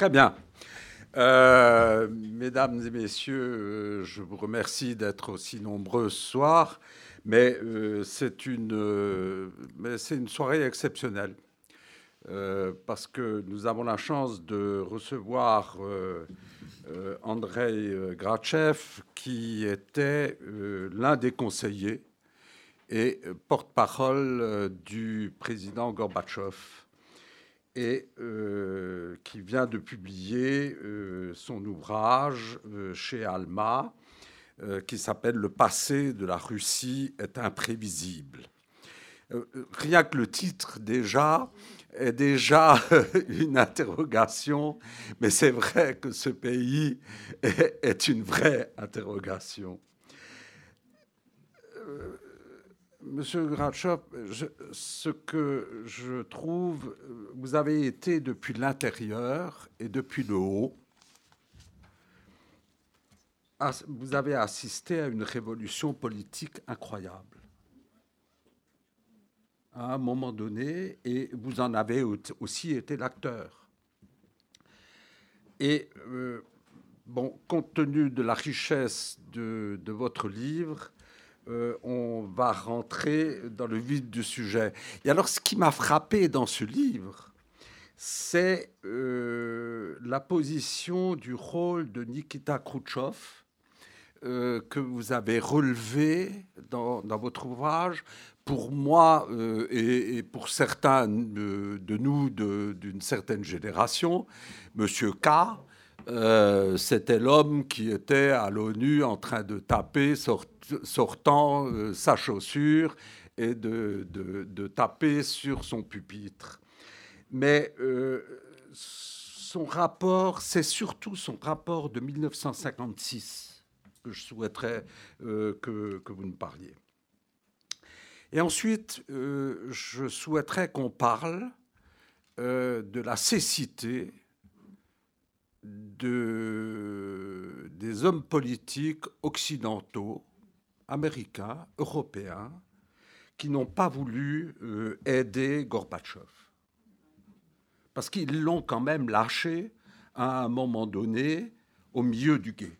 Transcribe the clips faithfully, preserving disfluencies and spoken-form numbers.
Très bien. Euh, mesdames et messieurs, euh, je vous remercie d'être aussi nombreux ce soir, mais euh, c'est une, euh, mais c'est une soirée exceptionnelle euh, parce que nous avons la chance de recevoir euh, euh, Andrei Grachev, qui était euh, l'un des conseillers et porte-parole euh, du président Gorbatchev, et euh, qui vient de publier euh, son ouvrage euh, chez Alma, euh, qui s'appelle « Le passé de la Russie est imprévisible ». Euh, rien que le titre, déjà, est déjà une interrogation, mais c'est vrai que ce pays est, est une vraie interrogation. Euh, Monsieur Grachev, ce que je trouve, vous avez été depuis l'intérieur et depuis le haut, vous avez assisté à une révolution politique incroyable. À un moment donné, et vous en avez aussi été l'acteur. Et euh, bon, compte tenu de la richesse de, de votre livre, Euh, on va rentrer dans le vif du sujet. Et alors, ce qui m'a frappé dans ce livre, c'est euh, la position du rôle de Nikita Khrouchtchev euh, que vous avez relevé dans, dans votre ouvrage. Pour moi euh, et, et pour certains de, de nous de, d'une certaine génération, Monsieur K, Euh, c'était l'homme qui était à l'ONU en train de taper, sort, sortant euh, sa chaussure et de, de, de taper sur son pupitre. Mais euh, son rapport, c'est surtout son rapport de mille neuf cent cinquante-six que je souhaiterais euh, que, que vous nous parliez. Et ensuite, euh, je souhaiterais qu'on parle euh, de la cécité De, des hommes politiques occidentaux, américains, européens, qui n'ont pas voulu euh, aider Gorbatchev. Parce qu'ils l'ont quand même lâché à un moment donné au milieu du gué.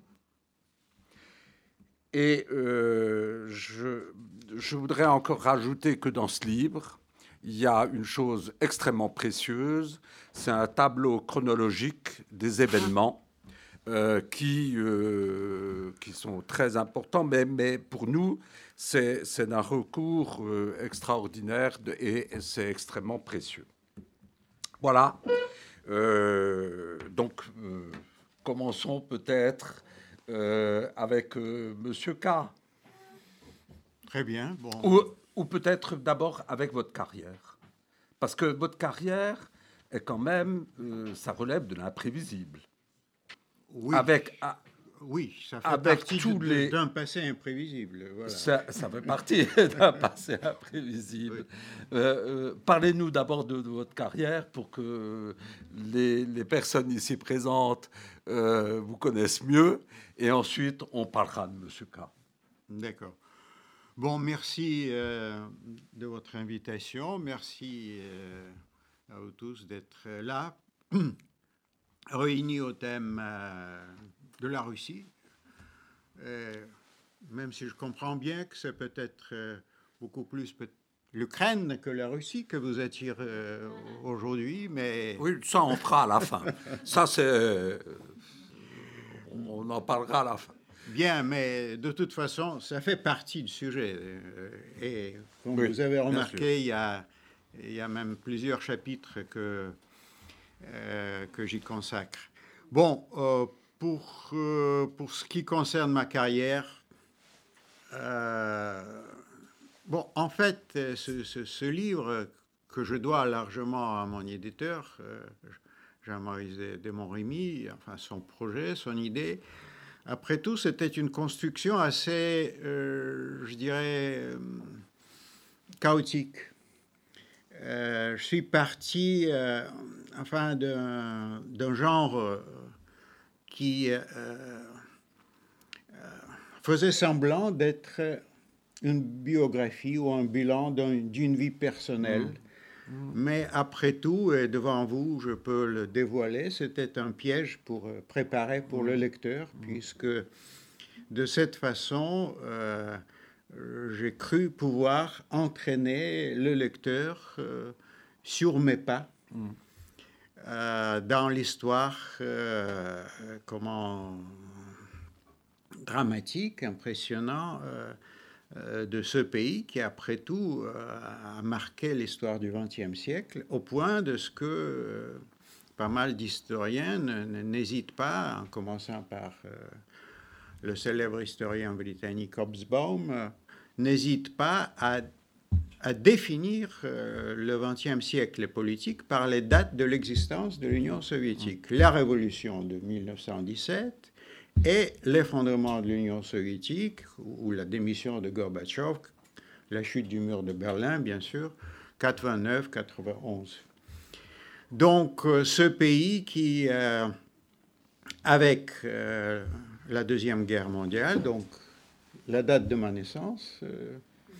Et euh, je, je voudrais encore rajouter que dans ce livre, il y a une chose extrêmement précieuse, c'est un tableau chronologique des événements euh, qui, euh, qui sont très importants, mais, mais pour nous, c'est, c'est un recours euh, extraordinaire de, et c'est extrêmement précieux. Voilà. Euh, donc, euh, commençons peut-être euh, avec euh, Monsieur K. Très bien. Bon. Ou, ou peut-être d'abord avec votre carrière. Parce que votre carrière est quand même, euh, ça relève de l'imprévisible. Oui. Avec, a, oui, ça fait avec partie tous de, les... d'un passé imprévisible. Voilà. Ça, ça fait partie d'un passé imprévisible. Oui. Euh, euh, parlez-nous d'abord de, de votre carrière pour que les, les personnes ici présentes euh, vous connaissent mieux. Et ensuite, on parlera de M. K. D'accord. Bon, merci euh, de votre invitation. Merci euh, à vous tous d'être là, réunis au thème euh, de la Russie. Euh, même si je comprends bien que c'est peut-être euh, beaucoup plus peut- l'Ukraine que la Russie que vous attire euh, aujourd'hui, mais... Oui, ça, on fera à la fin. Ça, c'est... Euh, on en parlera à la fin. Bien, mais de toute façon, ça fait partie du sujet. Et comme oui, vous avez remarqué, il y, a, il y a même plusieurs chapitres que, euh, que j'y consacre. Bon, euh, pour, euh, pour ce qui concerne ma carrière, euh, bon, en fait, ce, ce, ce livre que je dois largement à mon éditeur, euh, Jean-Maurice de Montrémy, enfin son projet, son idée, après tout, c'était une construction assez, euh, je dirais, euh, chaotique. Euh, je suis parti, euh, enfin, d'un, d'un genre euh, qui euh, euh, faisait semblant d'être une biographie ou un bilan d'un, d'une vie personnelle. Mmh. Mmh. Mais après tout, et devant vous, je peux le dévoiler, c'était un piège pour préparer pour mmh. le lecteur, mmh. puisque de cette façon, euh, j'ai cru pouvoir entraîner le lecteur euh, sur mes pas mmh. euh, dans l'histoire euh, comment dramatique, impressionnant euh, euh, de ce pays qui, après tout, euh, a marqué l'histoire du vingtième siècle, au point de ce que euh, pas mal d'historiens n'hésitent pas, en commençant par euh, le célèbre historien britannique Hobsbawm, euh, n'hésite pas à, à définir euh, le vingtième siècle politique par les dates de l'existence de l'Union soviétique. La révolution de mille neuf cent dix-sept et l'effondrement de l'Union soviétique, ou la démission de Gorbatchev, la chute du mur de Berlin, bien sûr, quatre-vingt-neuf quatre-vingt-onze. Donc, euh, ce pays qui, euh, avec euh, la Deuxième Guerre mondiale, donc la date de ma naissance, euh,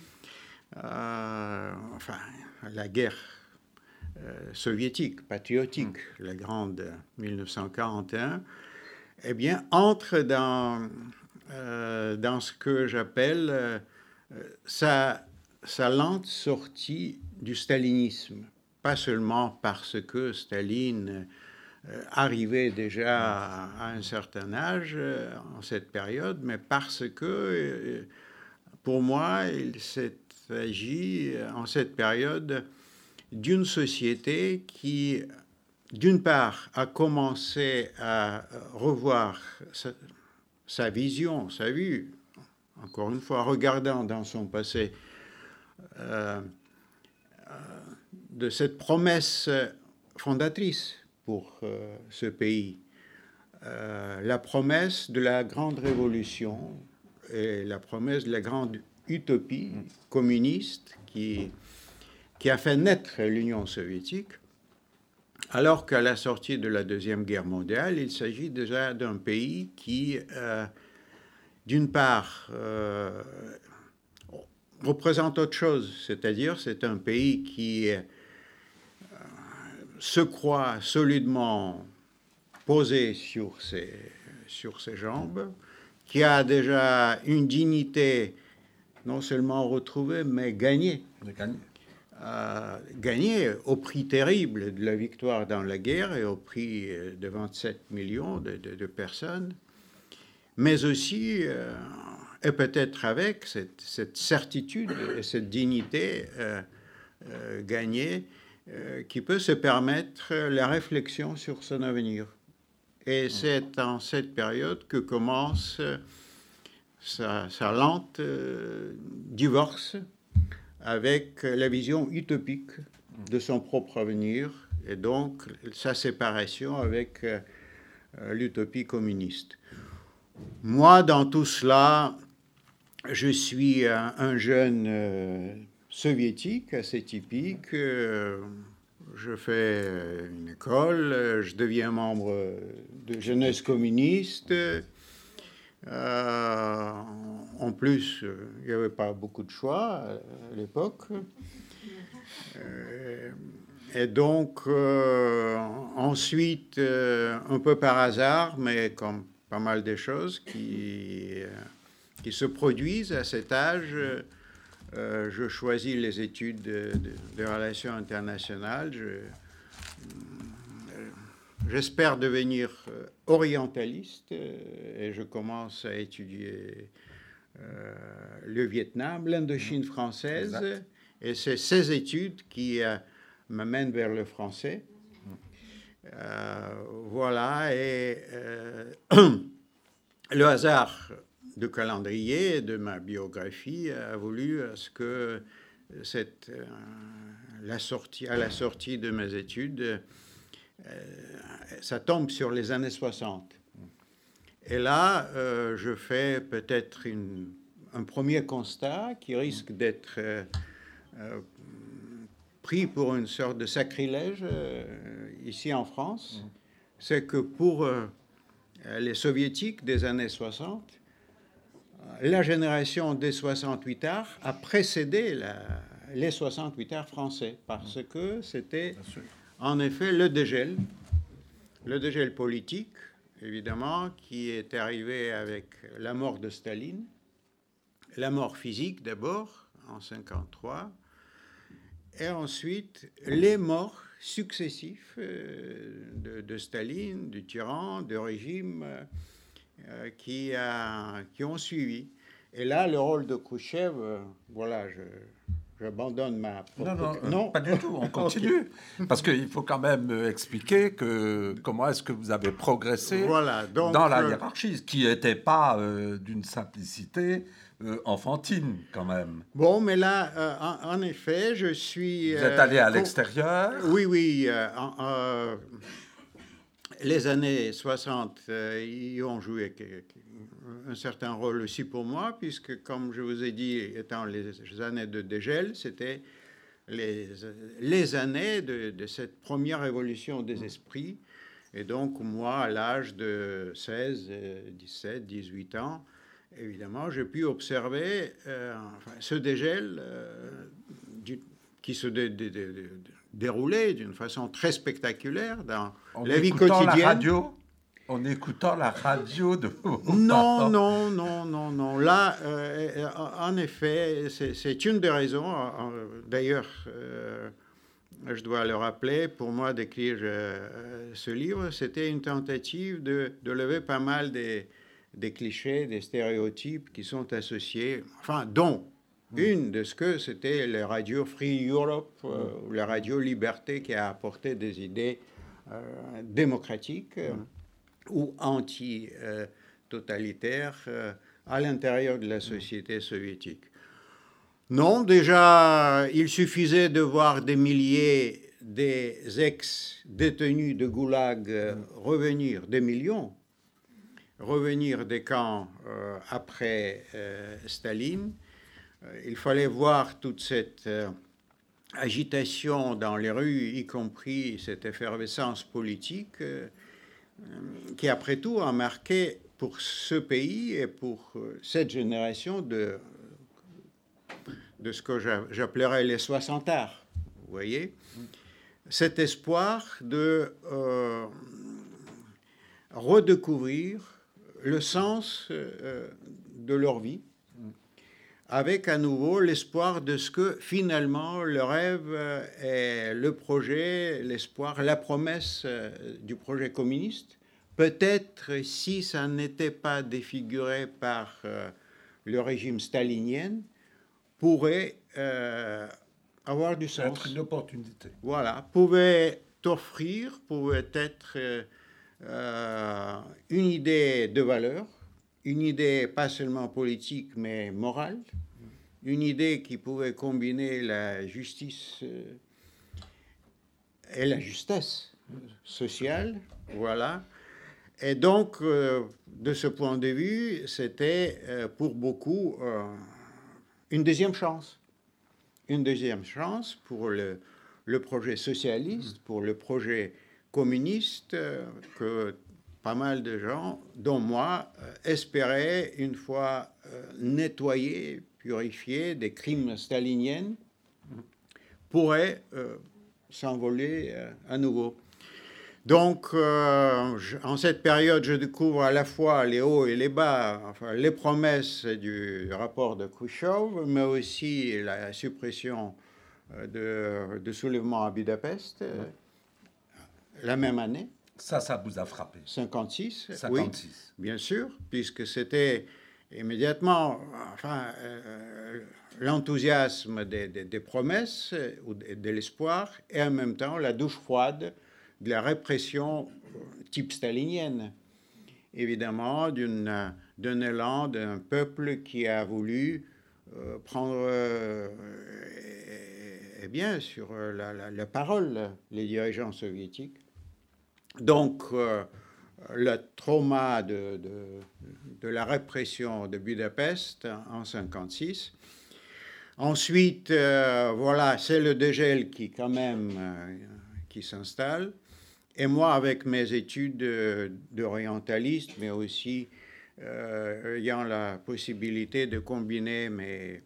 euh, enfin, la guerre euh, soviétique, patriotique, mmh. la grande mille neuf cent quarante et un, eh bien, entre dans, euh, dans ce que j'appelle euh, sa, sa lente sortie du stalinisme. Pas seulement parce que Staline euh, arrivait déjà à, à un certain âge euh, en cette période, mais parce que, euh, pour moi, il s'agit en cette période d'une société qui, d'une part, a commencé à revoir sa, sa vision, sa vue, encore une fois, regardant dans son passé, euh, euh, de cette promesse fondatrice pour euh, ce pays, euh, la promesse de la grande révolution et la promesse de la grande utopie communiste qui, qui a fait naître l'Union soviétique. Alors qu'à la sortie de la Deuxième Guerre mondiale, il s'agit déjà d'un pays qui, euh, d'une part, euh, représente autre chose, c'est-à-dire c'est un pays qui euh, se croit solidement posé sur ses, sur ses jambes, qui a déjà une dignité non seulement retrouvée, mais gagnée. Gagnée. Euh, gagné au prix terrible de la victoire dans la guerre et au prix de vingt-sept millions de, de, de personnes, mais aussi, euh, et peut-être avec cette, cette certitude et cette dignité euh, euh, gagnée, euh, qui peut se permettre la réflexion sur son avenir. Et c'est en cette période que commence sa, sa lente euh, divorce avec la vision utopique de son propre avenir et donc sa séparation avec euh, l'utopie communiste. Moi, dans tout cela, je suis un, un jeune euh, soviétique assez typique. Euh, je fais une école, je deviens membre de Jeunesse communiste. Euh, en plus, il n'y avait pas beaucoup de choix à l'époque. Euh, et donc, euh, ensuite, euh, un peu par hasard, mais comme pas mal de choses qui, euh, qui se produisent à cet âge, euh, je choisis les études de, de, de relations internationales. Je, J'espère devenir euh, orientaliste euh, et je commence à étudier euh, le Vietnam, l'Indochine française, exact. Et c'est ces études qui euh, m'amènent vers le français. Euh, voilà, et euh, le hasard du calendrier de ma biographie a voulu à ce que cette, euh, la sortie, à la sortie de mes études, Euh, ça tombe sur les années soixante. Et là, euh, je fais peut-être une, un premier constat qui risque d'être euh, euh, pris pour une sorte de sacrilège euh, ici en France. C'est que pour euh, les soviétiques des années soixante, la génération des soixante-huit arts a précédé la, les soixante-huit heures français, parce que c'était en effet le dégel, le dégel politique, évidemment, qui est arrivé avec la mort de Staline, la mort physique d'abord, en cinquante-trois, et ensuite les morts successifs euh, de, de Staline, du tyran, du régime euh, qui, a, qui ont suivi. Et là, le rôle de Khrouchtchev, euh, voilà, je, j'abandonne ma propre... Non, non, non, pas du tout, on continue. Okay. Parce qu'il faut quand même expliquer que, comment est-ce que vous avez progressé voilà, donc, dans la hiérarchie, ce qui n'était pas euh, d'une simplicité euh, enfantine, quand même. Bon, mais là, euh, en, en effet, je suis... Vous êtes allé à euh, l'extérieur ? Oui, oui. Euh, euh, les années soixante euh, y ont joué un certain rôle aussi pour moi, puisque, comme je vous ai dit, étant les années de dégel, c'était les, les années de, de cette première évolution des esprits. Et donc, moi, à l'âge de seize, dix-sept, dix-huit ans, évidemment, j'ai pu observer euh, enfin, ce dégel euh, du, qui se dé, dé, dé, dé, déroulait d'une façon très spectaculaire dans en la vie quotidienne. La radio En écoutant la radio de vos Non, parents. non, non, non, non. Là, euh, en effet, c'est, c'est une des raisons. D'ailleurs, euh, je dois le rappeler, pour moi, d'écrire euh, ce livre, c'était une tentative de, de lever pas mal des, des clichés, des stéréotypes qui sont associés, enfin, dont mmh. une de ce que c'était la radio Free Europe, euh, mmh. ou la radio Liberté, qui a apporté des idées euh, démocratiques. Mmh. ou anti-totalitaire euh, à l'intérieur de la société soviétique. Non, déjà, il suffisait de voir des milliers des ex-détenus de Goulag euh, revenir, des millions, revenir des camps euh, après euh, Staline. Euh, il fallait voir toute cette euh, agitation dans les rues, y compris cette effervescence politique, euh, qui, après tout, a marqué pour ce pays et pour cette génération de, de ce que j'appellerais les soixantards, vous voyez, cet espoir de euh, redécouvrir le sens euh, de leur vie, avec à nouveau l'espoir de ce que finalement le rêve est le projet, l'espoir, la promesse du projet communiste. Peut-être si ça n'était pas défiguré par euh, le régime stalinien, pourrait euh, avoir du sens. Être une opportunité. Voilà, pouvait offrir, pouvait être euh, euh, une idée de valeur, une idée pas seulement politique, mais morale, une idée qui pouvait combiner la justice et la justesse sociale, voilà. Et donc, euh, de ce point de vue, c'était euh, pour beaucoup euh, une deuxième chance. Une deuxième chance pour le, le projet socialiste, pour le projet communiste, euh, que pas mal de gens, dont moi, euh, espéraient, une fois euh, nettoyés, purifiés des crimes staliniens, pourraient euh, s'envoler euh, à nouveau. Donc, euh, je, en cette période, je découvre à la fois les hauts et les bas, enfin, les promesses du rapport de Khrouchtchev, mais aussi la suppression euh, de, de soulèvement à Budapest, euh, la même année. Ça, ça vous a frappé. cinquante-six, cinquante-six. Oui, bien sûr, puisque c'était immédiatement, enfin, euh, l'enthousiasme des, des, des promesses ou de, de l'espoir, et en même temps la douche froide de la répression type stalinienne, évidemment, d'une, d'un élan d'un peuple qui a voulu euh, prendre, euh, eh bien, sur la, la, la parole, les dirigeants soviétiques. Donc, euh, le trauma de, de, de la répression de Budapest en cinquante-six. Ensuite, euh, voilà, c'est le dégel qui, quand même, euh, qui s'installe. Et moi, avec mes études d'orientaliste, mais aussi euh, ayant la possibilité de combiner mes,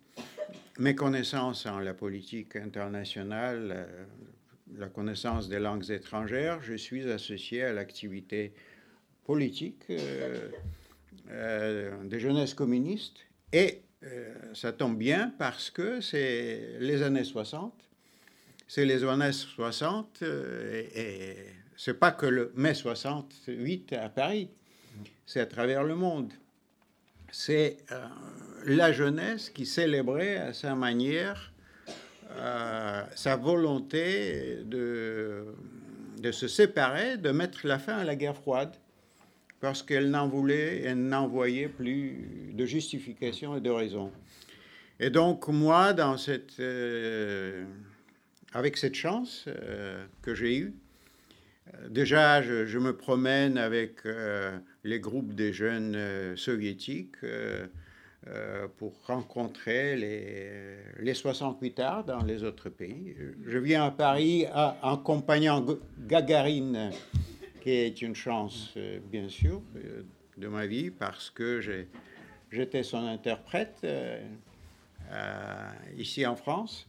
mes connaissances en la politique internationale, euh, la connaissance des langues étrangères, je suis associé à l'activité politique euh, euh, des jeunesses communistes. Et euh, ça tombe bien parce que c'est les années soixante. C'est les années soixante euh, et, et c'est pas que le mai soixante-huit à Paris, c'est à travers le monde. C'est euh, la jeunesse qui célébrait à sa manière euh, sa volonté de, de se séparer, de mettre la fin à la guerre froide, parce qu'elle n'en voulait, elle n'en voyait plus de justification et de raison. Et donc moi, dans cette, euh, avec cette chance euh, que j'ai eue, déjà, je, je me promène avec euh, les groupes des jeunes euh, soviétiques euh, euh, pour rencontrer les, les soixante-huitards dans les autres pays. Je viens à Paris à, en accompagnant Gagarine, qui est une chance, euh, bien sûr, euh, de ma vie, parce que j'ai, j'étais son interprète euh, euh, ici en France.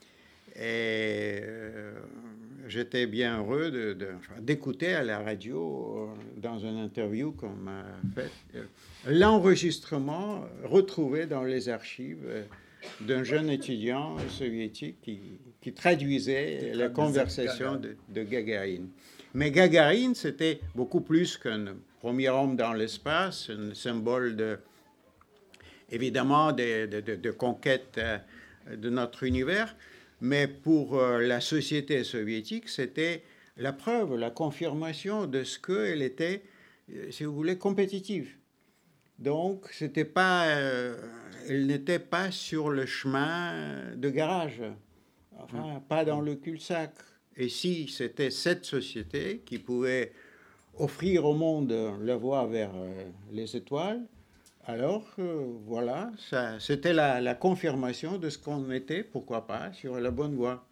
Et euh, j'étais bien heureux de, de, enfin, d'écouter à la radio, euh, dans une interview qu'on m'a faite, euh, l'enregistrement retrouvé dans les archives euh, d'un jeune étudiant soviétique qui, qui traduisait qui la conversation de, de Gagarine. Mais Gagarine, c'était beaucoup plus qu'un premier homme dans l'espace, un symbole de, évidemment de, de, de, de conquête euh, de notre univers. Mais pour euh, la société soviétique, c'était la preuve, la confirmation de ce qu'elle était, euh, si vous voulez, compétitive. Donc, c'était pas, euh, elle n'était pas sur le chemin de garage, enfin, mmh. pas dans le cul-de-sac. Et si c'était cette société qui pouvait offrir au monde la voie vers euh, les étoiles, alors, euh, voilà, ça, c'était la, la confirmation de ce qu'on était, pourquoi pas, sur la bonne voie.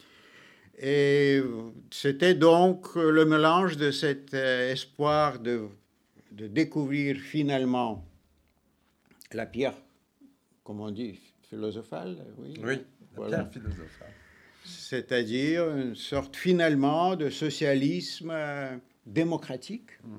Et c'était donc le mélange de cet euh, espoir de, de découvrir finalement la pierre, comme on dit, philosophale. Oui, oui la voilà. pierre philosophale. C'est-à-dire une sorte finalement de socialisme euh, démocratique. Mmh.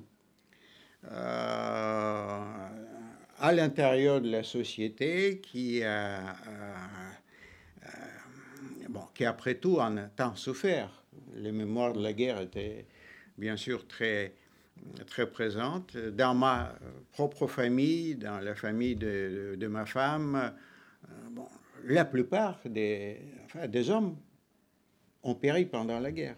Euh, à l'intérieur de la société qui a, euh, euh, bon, qui après tout en a tant souffert. Les mémoires de la guerre étaient bien sûr très, très présentes. Dans ma propre famille, dans la famille de, de, de ma femme, euh, bon, la plupart des, enfin, des hommes ont péri pendant la guerre.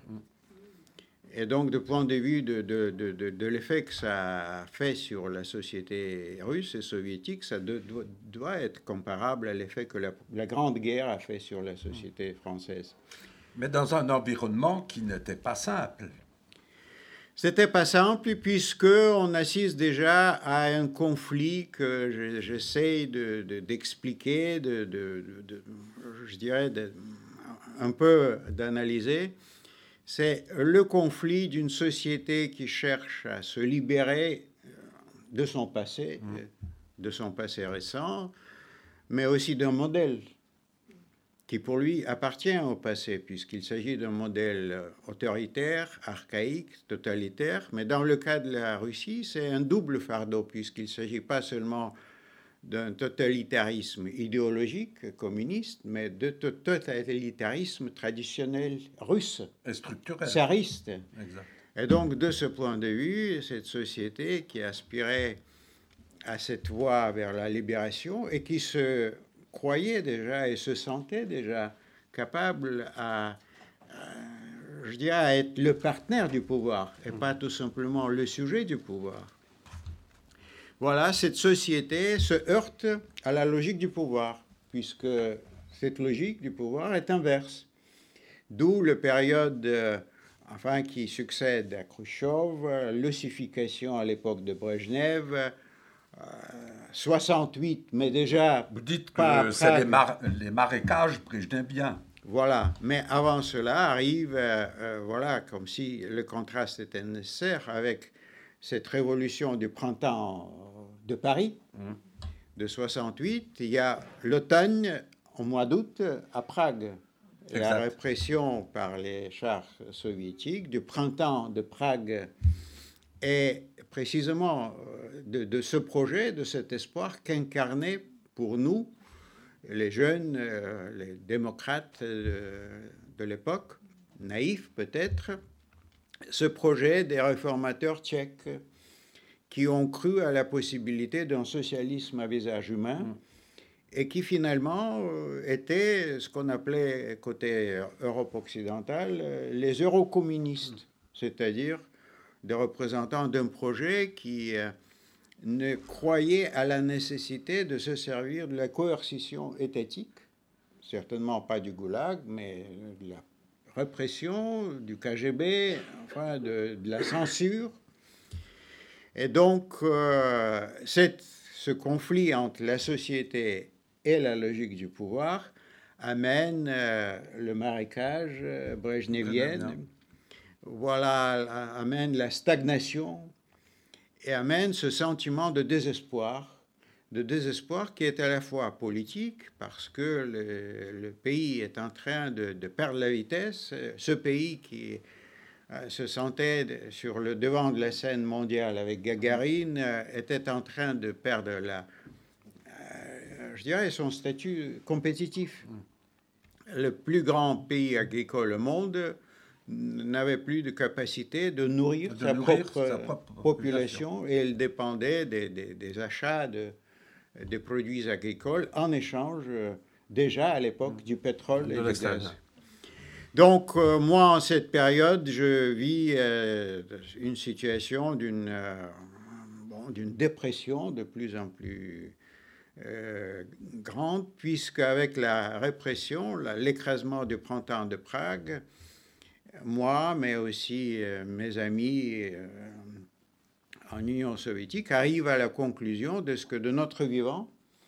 Et donc, du point de vue de, de, de, de, de l'effet que ça a fait sur la société russe et soviétique, ça de, doit, doit être comparable à l'effet que la, la Grande Guerre a fait sur la société française. Mais dans un environnement qui n'était pas simple. C'était pas simple, puisqu'on assiste déjà à un conflit que je, j'essaie de, de, d'expliquer, de, de, de, de, je dirais, de, un peu d'analyser. C'est le conflit d'une société qui cherche à se libérer de son passé, mmh. de son passé récent, mais aussi d'un modèle qui pour lui appartient au passé, puisqu'il s'agit d'un modèle autoritaire, archaïque, totalitaire. Mais dans le cas de la Russie, c'est un double fardeau, puisqu'il ne s'agit pas seulement d'un totalitarisme idéologique communiste, mais de totalitarisme traditionnel russe, et structurel, tsariste. Exact. Et donc, de ce point de vue, cette société qui aspirait à cette voie vers la libération et qui se croyait déjà et se sentait déjà capable à, à je dirais, à être le partenaire du pouvoir et pas tout simplement le sujet du pouvoir. Voilà, cette société se heurte à la logique du pouvoir, puisque cette logique du pouvoir est inverse. D'où la période euh, enfin, qui succède à Khrouchtchev, l'ossification à l'époque de Brejnev, euh, soixante-huit, mais déjà... Vous dites que pas c'est après, les, mar- les marécages brejneviens. Voilà, mais avant cela arrive, euh, euh, voilà, comme si le contraste était nécessaire avec cette révolution du printemps de Paris, mmh. de soixante-huit, il y a l'automne au mois d'août à Prague. Exact. La répression par les chars soviétiques du printemps de Prague est précisément de, de ce projet, de cet espoir qu'incarnait pour nous, les jeunes, euh, les démocrates de, de l'époque, naïfs peut-être, ce projet des réformateurs tchèques qui ont cru à la possibilité d'un socialisme à visage humain mmh. et qui finalement euh, étaient ce qu'on appelait côté Europe occidentale euh, les eurocommunistes, mmh. c'est-à-dire des représentants d'un projet qui euh, ne croyait à la nécessité de se servir de la coercition étatique, certainement pas du goulag, mais de la répression, du K G B, enfin de, de la censure. Et donc, euh, cette, ce conflit entre la société et la logique du pouvoir amène euh, le marécage euh, brejnevienne, voilà, amène la stagnation et amène ce sentiment de désespoir, de désespoir qui est à la fois politique, parce que le, le pays est en train de, de perdre la vitesse, ce pays qui euh, se sentait sur le devant de la scène mondiale avec Gagarine euh, était en train de perdre la, euh, je dirais, son statut compétitif. Le plus grand pays agricole au monde n'avait plus de capacité de nourrir, de sa, nourrir propre sa propre population, population et elle dépendait des, des, des achats de, des produits agricoles en échange euh, déjà à l'époque mmh. du pétrole et du gaz. Donc euh, moi en cette période je vis euh, une situation d'une euh, bon, d'une dépression de plus en plus euh, grande, puisque avec la répression, la, l'écrasement du printemps de Prague, moi, mais aussi euh, mes amis euh, en Union soviétique, arrivent à la conclusion de ce que de notre vivant,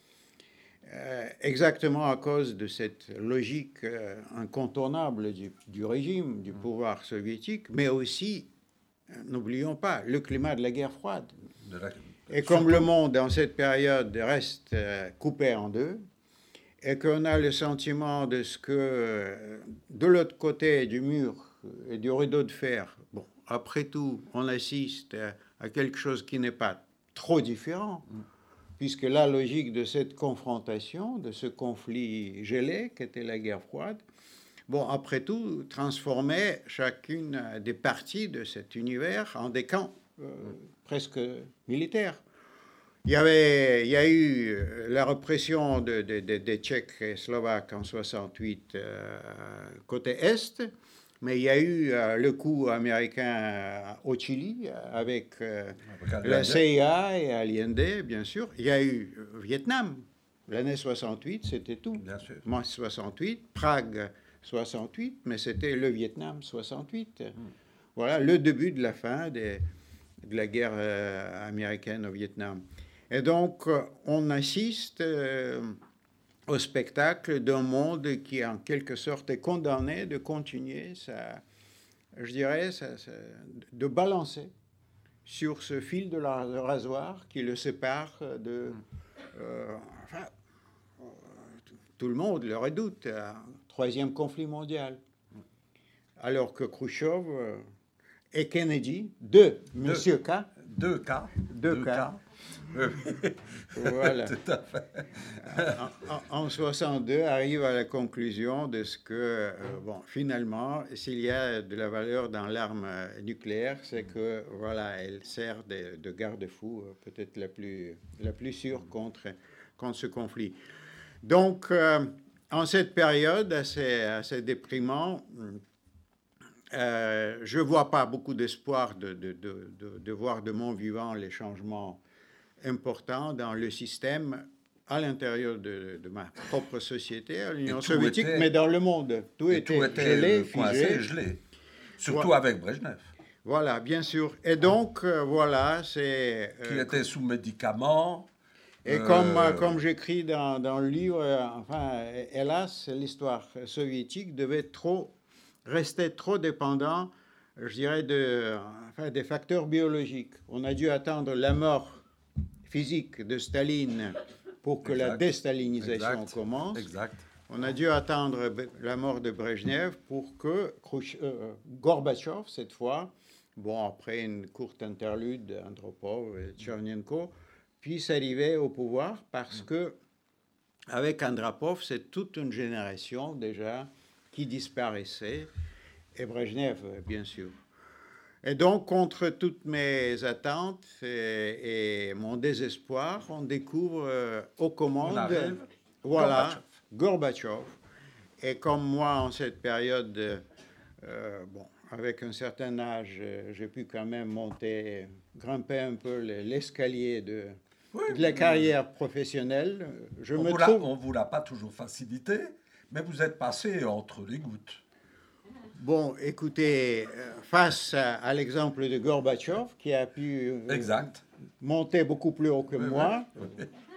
euh, exactement à cause de cette logique euh, incontournable du, du régime, du pouvoir soviétique, mais aussi, euh, n'oublions pas, le climat de la guerre froide. De la... Et comme Surtout... le monde, dans cette période, reste euh, coupé en deux, et qu'on a le sentiment de ce que, euh, de l'autre côté du mur, et du rideau de fer, bon, après tout, on assiste à, à quelque chose qui n'est pas trop différent, mm. puisque la logique de cette confrontation, de ce conflit gelé qu'était la guerre froide, bon, après tout, transformait chacune des parties de cet univers en des camps euh, mm. presque militaires. Il y, avait, il y a eu la répression de, de, de, des Tchèques et Slovaques en soixante-huit euh, côté Est, mais il y a eu euh, le coup américain au Chili avec euh, la C I A et Allende, bien sûr. Il y a eu euh, Vietnam, l'année soixante-huit, c'était tout. Bien sûr. Moi, soixante-huit, Prague, soixante-huit, mais c'était le Vietnam, soixante-huit. Mm. Voilà, le début de la fin des, de la guerre euh, américaine au Vietnam. Et donc, euh, on assiste... Euh, au spectacle d'un monde qui, en quelque sorte, est condamné de continuer, sa, je dirais, sa, sa, de balancer sur ce fil de la de rasoir qui le sépare de... Euh, enfin, euh, tout le monde le redoute, un troisième conflit mondial. Alors que Khrouchtchev euh, et Kennedy, deux, Monsieur K. Deux cas. Deux, deux cas. Voilà. Tout à fait. En, en, en soixante-deux, arrive à la conclusion de ce que, euh, bon, finalement, s'il y a de la valeur dans l'arme nucléaire, c'est que, voilà, elle sert de, de garde-fou, peut-être la plus, la plus sûre contre, contre ce conflit. Donc, euh, en cette période assez, assez déprimante, euh, je ne vois pas beaucoup d'espoir de, de, de, de, de voir de mon vivant les changements importants dans le système à l'intérieur de, de ma propre société, à l'Union soviétique, était, mais dans le monde. Tout était, tout était gelé, figé. gelé. Surtout voilà. Avec Brejnev. Voilà, bien sûr. Et donc, euh, voilà, c'est... Euh, Qui était sous médicaments. Et euh... comme, euh, comme j'écris dans, dans le livre, euh, enfin, hélas, l'histoire soviétique devait trop... restait trop dépendant, je dirais, de, enfin, des facteurs biologiques. On a dû attendre la mort physique de Staline pour que exact. la déstalinisation exact. commence. Exact. On a dû attendre la mort de Brejnev pour que Khrouch- euh, Gorbatchev, cette fois, bon, après une courte interlude, Andropov et Tchernenko, puisse arriver au pouvoir parce que, avec Andropov, c'est toute une génération déjà qui disparaissait, et Brejnev, bien sûr. Et donc, contre toutes mes attentes et, et mon désespoir, on découvre euh, aux commandes, arrive, voilà, Gorbatchev. Et comme moi, en cette période, euh, bon, avec un certain âge, euh, j'ai pu quand même monter, grimper un peu l'escalier de, Oui, de la oui, carrière professionnelle. Je on me vous trouve... l'a- on vous l'a pas toujours facilité, mais vous êtes passé entre les gouttes. Bon, écoutez, euh, face à, à l'exemple de Gorbatchev, qui a pu euh, Exact. monter beaucoup plus haut que Oui, moi, oui,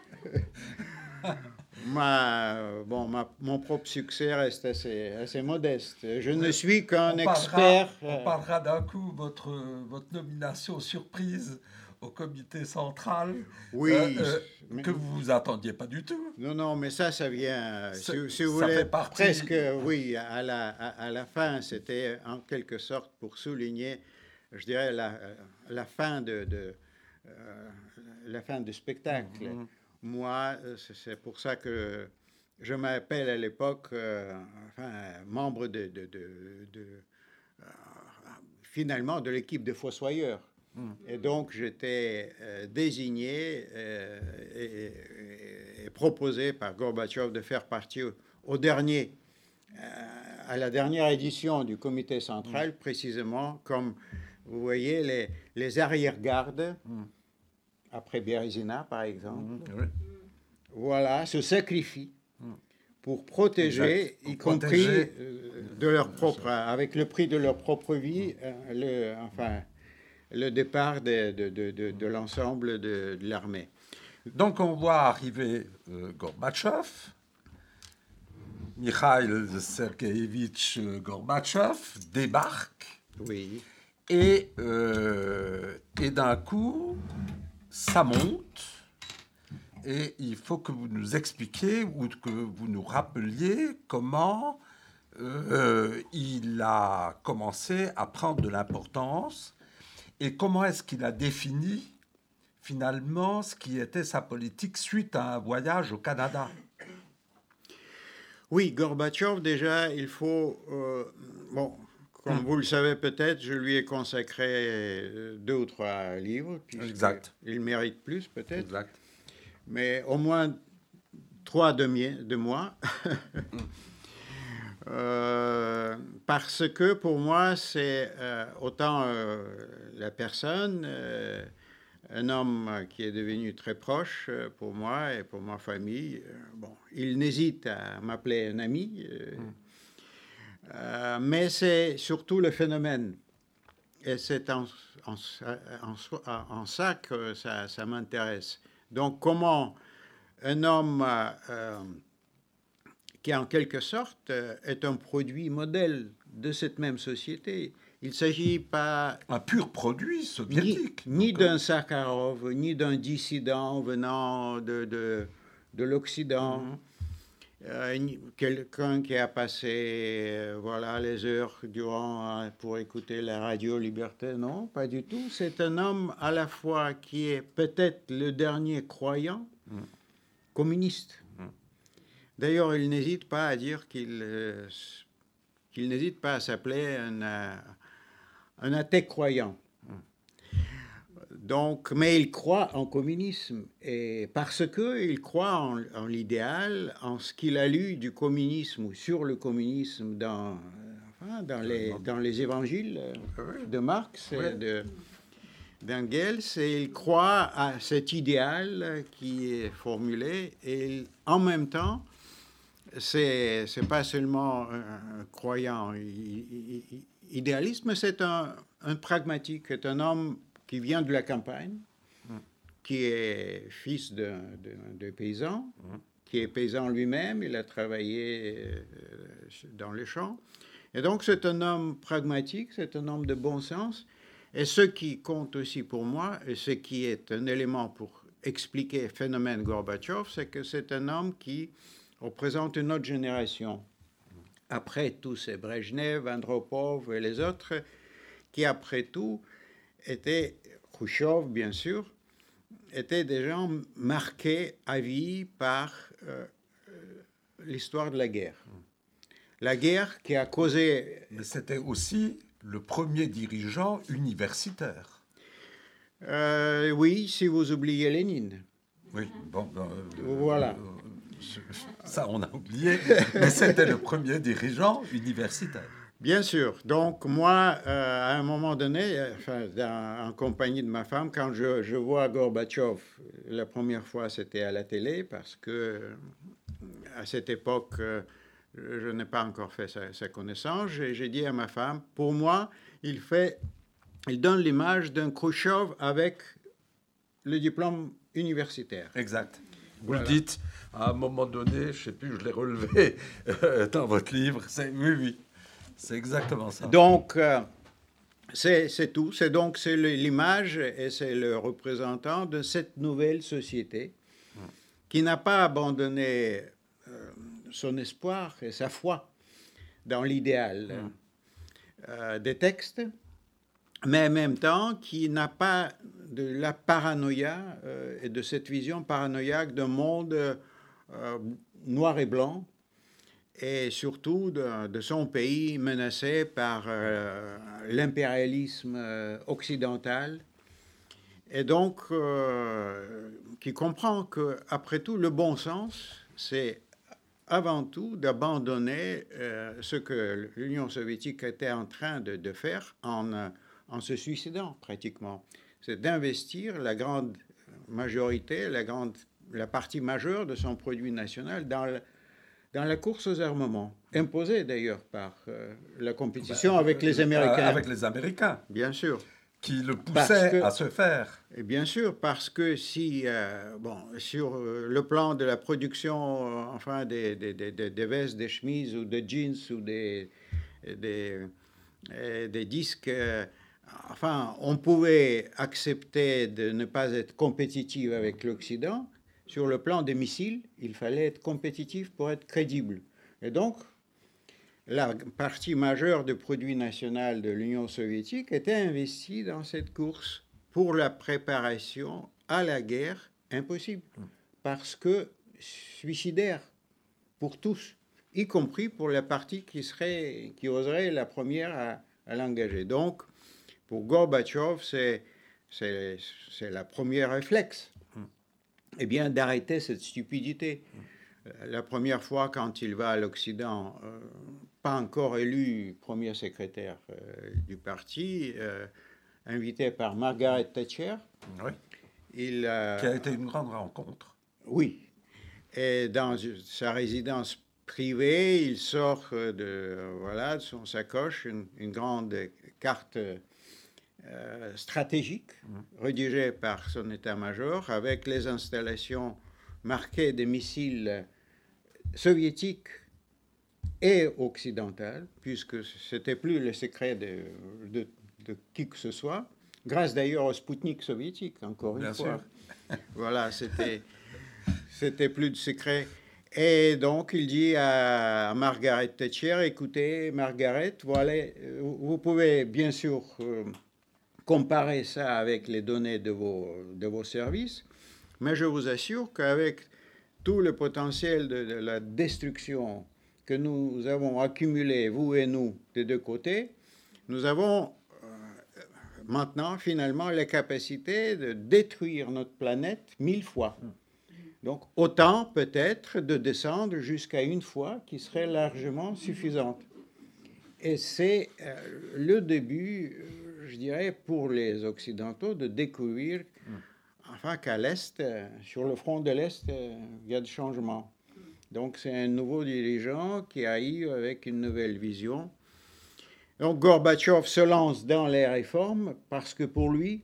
oui. ma, euh, bon, ma- mon propre succès reste assez, assez modeste. Je ne suis qu'un On expert. parlera, on euh, parlera d'un coup votre, votre nomination surprise au comité central, oui, euh, euh, mais- que vous vous attendiez pas du tout. non, non, mais ça, ça vient, Ça- si, si vous ça voulez, fait partie- presque, oui, à la, à, à la fin, c'était en quelque sorte pour souligner, je dirais, la, la fin de, de euh, la fin du spectacle. Mhm. Moi, c'est c'est pour ça que je m'appelle à l'époque, euh, enfin, membre de, de, de, de, euh, finalement, de l'équipe de Fossoyeurs. Et donc, j'étais euh, désigné euh, et, et- et proposé par Gorbatchev de faire partie au, au dernier, euh, à la dernière édition du comité central, précisément comme, vous voyez, les, les arrière-gardes, après Bérésina, par exemple, Mhm, oui. voilà, se sacrifient pour protéger, Exact. Pour y compris protéger. euh, de leur propre, avec le prix de leur propre vie, euh, le, enfin, le départ de, de, de, de, de l'ensemble de, de l'armée. Donc on voit arriver euh, Gorbatchev, Mikhail Sergeyevitch Gorbatchev débarque, Oui. et, euh, et d'un coup, ça monte, et il faut que vous nous expliquiez ou que vous nous rappeliez comment euh, il a commencé à prendre de l'importance et comment est-ce qu'il a défini finalement ce qui était sa politique suite à un voyage au Canada. Oui, Gorbatchev, déjà, il faut... euh, bon, comme vous le savez peut-être, je lui ai consacré euh, deux ou trois livres. Exact. Il mérite plus peut-être. Exact. Mais au moins trois de, mie- de moi. Euh, parce que pour moi, c'est euh, autant euh, la personne, euh, un homme qui est devenu très proche euh, pour moi et pour ma famille. Euh, bon, il n'hésite à m'appeler un ami, euh, mm. euh, mais c'est surtout le phénomène. Et c'est en, en, en, en ça que ça, ça m'intéresse. Donc, comment un homme euh, qui, en quelque sorte, est un produit modèle de cette même société. Il ne s'agit pas... Un pur produit soviétique. Ni, ni d'un Sakharov, ni d'un dissident venant de, de, de l'Occident. Mm-hmm. Euh, quelqu'un qui a passé euh, voilà, les heures durant euh, pour écouter la radio Liberté. Non, pas du tout. C'est un homme à la fois qui est peut-être le dernier croyant mm. communiste. D'ailleurs, il n'hésite pas à dire qu'il euh, qu'il n'hésite pas à s'appeler un, euh, un athée croyant. Donc, mais il croit en communisme, et parce qu'il croit en, en l'idéal, en ce qu'il a lu du communisme ou sur le communisme dans, enfin, dans, les, dans les évangiles de Marx et de, d'Engels, et il croit à cet idéal qui est formulé, et en même temps, c'est c'est pas seulement un croyant idéaliste, mais c'est un, un pragmatique, c'est un homme qui vient de la campagne, mm. qui est fils de, de, de paysan, mm. qui est paysan lui-même, il a travaillé euh, dans les champs. Et donc c'est un homme pragmatique, c'est un homme de bon sens. Et ce qui compte aussi pour moi, et ce qui est un élément pour expliquer le phénomène Gorbatchev, c'est que c'est un homme qui représente une autre génération. Après tous ces Brejnev, Andropov et les autres, qui après tout étaient, Khrouchtchev bien sûr, étaient des gens marqués à vie par euh, l'histoire de la guerre. La guerre qui a causé... Mais c'était aussi le premier dirigeant universitaire. Euh, oui, si vous oubliez Lénine. Oui, bon, ben, euh, Voilà. Euh, ça, on a oublié, mais c'était le premier dirigeant universitaire. Bien sûr. Donc, moi, euh, à un moment donné, enfin, dans, en compagnie de ma femme, quand je, je vois Gorbatchev, la première fois, c'était à la télé, parce que à cette époque, euh, je n'ai pas encore fait sa, sa connaissance. Et j'ai dit à ma femme, pour moi, il fait, il donne l'image d'un Khrouchtchev avec le diplôme universitaire. Exact. Vous Voilà. le dites à un moment donné, je ne sais plus, je l'ai relevé euh, dans votre livre. C'est, oui, oui, c'est exactement ça. Donc, euh, c'est, c'est tout. C'est donc c'est le, l'image et c'est le représentant de cette nouvelle société mmh. qui n'a pas abandonné euh, son espoir et sa foi dans l'idéal mmh. euh, des textes, mais en même temps qui n'a pas de la paranoïa euh, et de cette vision paranoïaque d'un monde euh, noir et blanc, et surtout de, de son pays menacé par euh, l'impérialisme euh, occidental, et donc euh, qui comprend qu'après tout, le bon sens, c'est avant tout d'abandonner euh, ce que l'Union soviétique était en train de, de faire en, en se suicidant pratiquement. C'est d'investir la grande majorité, la, grande, la partie majeure de son produit national dans le, dans la course aux armements, imposée d'ailleurs par euh, la compétition ben, avec les Américains. Avec les Américains. Bien sûr. Qui le poussaient que, à se faire. Et bien sûr, parce que si, euh, bon, sur le plan de la production, euh, enfin, des, des, des, des vestes, des chemises ou des jeans ou des, des, des disques, euh, enfin, on pouvait accepter de ne pas être compétitif avec l'Occident. Sur le plan des missiles, il fallait être compétitif pour être crédible. Et donc, la partie majeure du produit national de l'Union soviétique était investie dans cette course pour la préparation à la guerre impossible, parce que suicidaire pour tous, y compris pour la partie qui, serait, qui oserait la première à, à l'engager. Donc, pour Gorbatchev, c'est, c'est, c'est la première réflexe. Eh bien, d'arrêter cette stupidité. La première fois, quand il va à l'Occident, euh, pas encore élu premier secrétaire euh, du parti, euh, invité par Margaret Thatcher. Oui. Il, euh, qui a été une grande rencontre. Oui. Et dans sa résidence privée, il sort de, voilà, de son sacoche une, une grande carte Euh, stratégique, mmh. rédigé par son état-major, avec les installations marquées des missiles soviétiques et occidentaux, puisque c'était plus le secret de, de, de qui que ce soit, grâce d'ailleurs au Spoutnik soviétique, encore Bien une sûr. fois. Voilà, c'était, c'était plus de secret. Et donc, il dit à Margaret Thatcher, écoutez, Margaret, voilà, vous pouvez bien sûr euh, comparer ça avec les données de vos, de vos services, mais je vous assure qu'avec tout le potentiel de, de la destruction que nous avons accumulé, vous et nous, des deux côtés, nous avons euh, maintenant, finalement, la capacité de détruire notre planète mille fois. Donc, autant peut-être de descendre jusqu'à une fois qui serait largement suffisante. Et c'est euh, le début, euh, je dirais, pour les Occidentaux de découvrir, enfin, qu'à l'Est, euh, sur le front de l'Est, euh, il y a des changements. Donc, c'est un nouveau dirigeant qui arrive avec une nouvelle vision. Donc, Gorbatchev se lance dans les réformes parce que pour lui,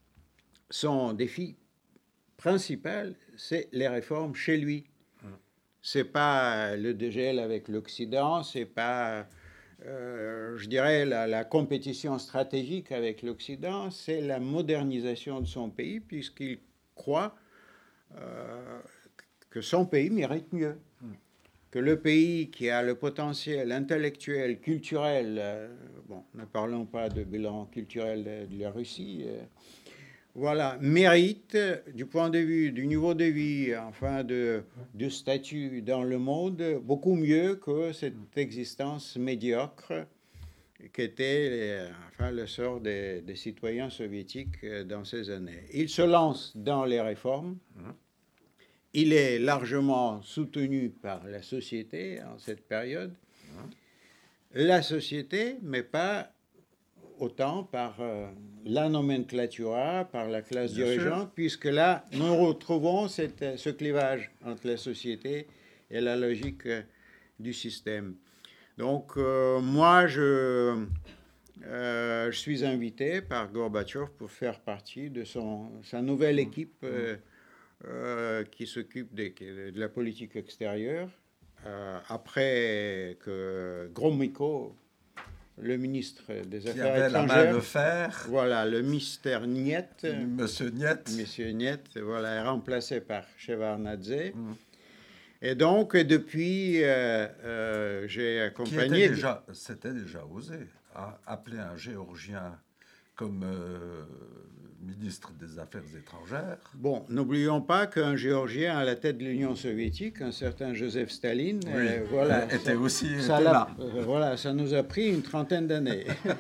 son défi principal, c'est les réformes chez lui. Mmh. C'est pas le dégel avec l'Occident, c'est pas, euh, je dirais, la, la compétition stratégique avec l'Occident, c'est la modernisation de son pays, puisqu'il croit euh, que son pays mérite mieux. Mmh. que le pays qui a le potentiel intellectuel, culturel, euh, bon, ne parlons pas de bilan culturel de, de la Russie, euh, voilà, mérite, du point de vue du niveau de vie, enfin de, de statut dans le monde, beaucoup mieux que cette existence médiocre qu'était les, enfin, le sort des, des citoyens soviétiques dans ces années. Il se lance dans les réformes. Il est largement soutenu par la société en cette période. La société, mais pas autant par euh, la nomenclatura, par la classe Bien dirigeante, sûr. Puisque là, nous retrouvons cette, ce clivage entre la société et la logique euh, du système. Donc, euh, moi, je, euh, je suis invité par Gorbatchev pour faire partie de son, sa nouvelle équipe euh, euh, qui s'occupe de, de la politique extérieure. Euh, après que Gromyko, le ministre des qui Affaires avait étrangères, la main de fer. Voilà, le mystère Niet. Monsieur Niet. Monsieur Niet, voilà, est remplacé par Shevardnadze. Mm. Et donc, depuis, euh, euh, j'ai accompagné... Était déjà, c'était déjà osé, hein, appeler un Géorgien comme euh, ministre des Affaires étrangères. Bon, n'oublions pas qu'un Géorgien à la tête de l'Union soviétique, un certain Joseph Staline, oui, euh, voilà, était ça, aussi ça, était là. Euh, voilà, ça nous a pris une trentaine d'années.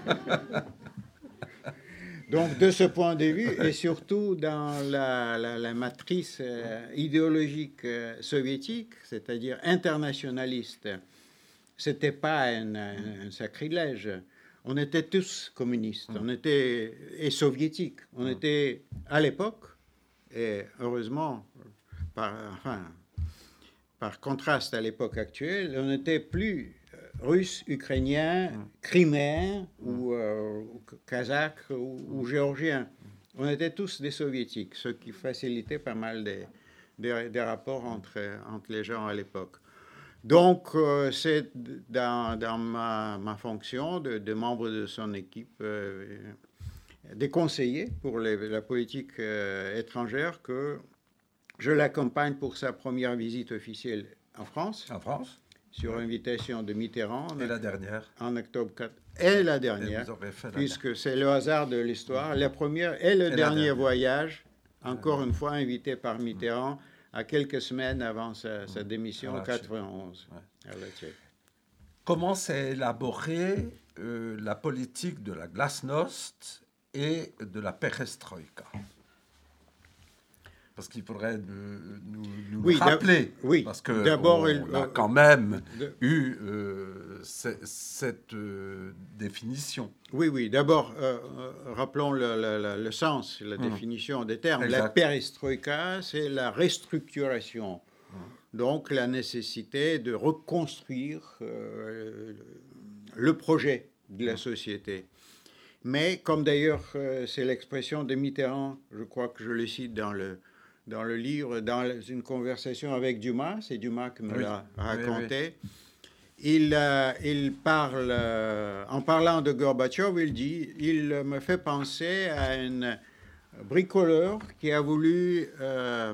Donc, de ce point de vue, et surtout dans la, la, la matrice euh, idéologique euh, soviétique, c'est-à-dire internationaliste, c'était pas un, un, un sacrilège. On était tous communistes, on était et soviétiques. On était à l'époque, et heureusement, par, enfin, par contraste à l'époque actuelle, on n'était plus russe, ukrainien, criméen ou, euh, ou kazakh ou, ou géorgien. On était tous des soviétiques, ce qui facilitait pas mal des, des, des rapports entre, entre les gens à l'époque. Donc, euh, c'est dans, dans ma, ma fonction de, de membre de son équipe, euh, des conseillers pour les, la politique euh, étrangère, que je l'accompagne pour sa première visite officielle en France. En France. Sur ouais. invitation de Mitterrand. Et la dernière. En octobre quatre. Et la dernière, et vous aurez fait la puisque dernière. C'est le hasard de l'histoire. La première et le et dernier voyage, encore une fois invité par Mitterrand, à quelques semaines avant sa, sa démission en quatre-vingt-onze. Ouais. Comment s'est élaborée euh, la politique de la glasnost et de la perestroïka? Parce qu'il faudrait nous, nous, nous oui, rappeler, oui, parce que d'abord, on, on a quand même de, eu euh, cette euh, définition. Oui, oui. D'abord, euh, rappelons le, le, le sens, la mmh. définition des termes. Exact. La perestroïka, c'est la restructuration. Mmh. Donc, la nécessité de reconstruire euh, le projet de la mmh. société. Mais, comme d'ailleurs, euh, c'est l'expression de Mitterrand, je crois que je le cite dans le dans le livre, dans une conversation avec Dumas, c'est Dumas qui me oui. l'a raconté, oui, oui. Il, euh, il parle, euh, en parlant de Gorbatchev, il dit, il me fait penser à un bricoleur qui a voulu euh,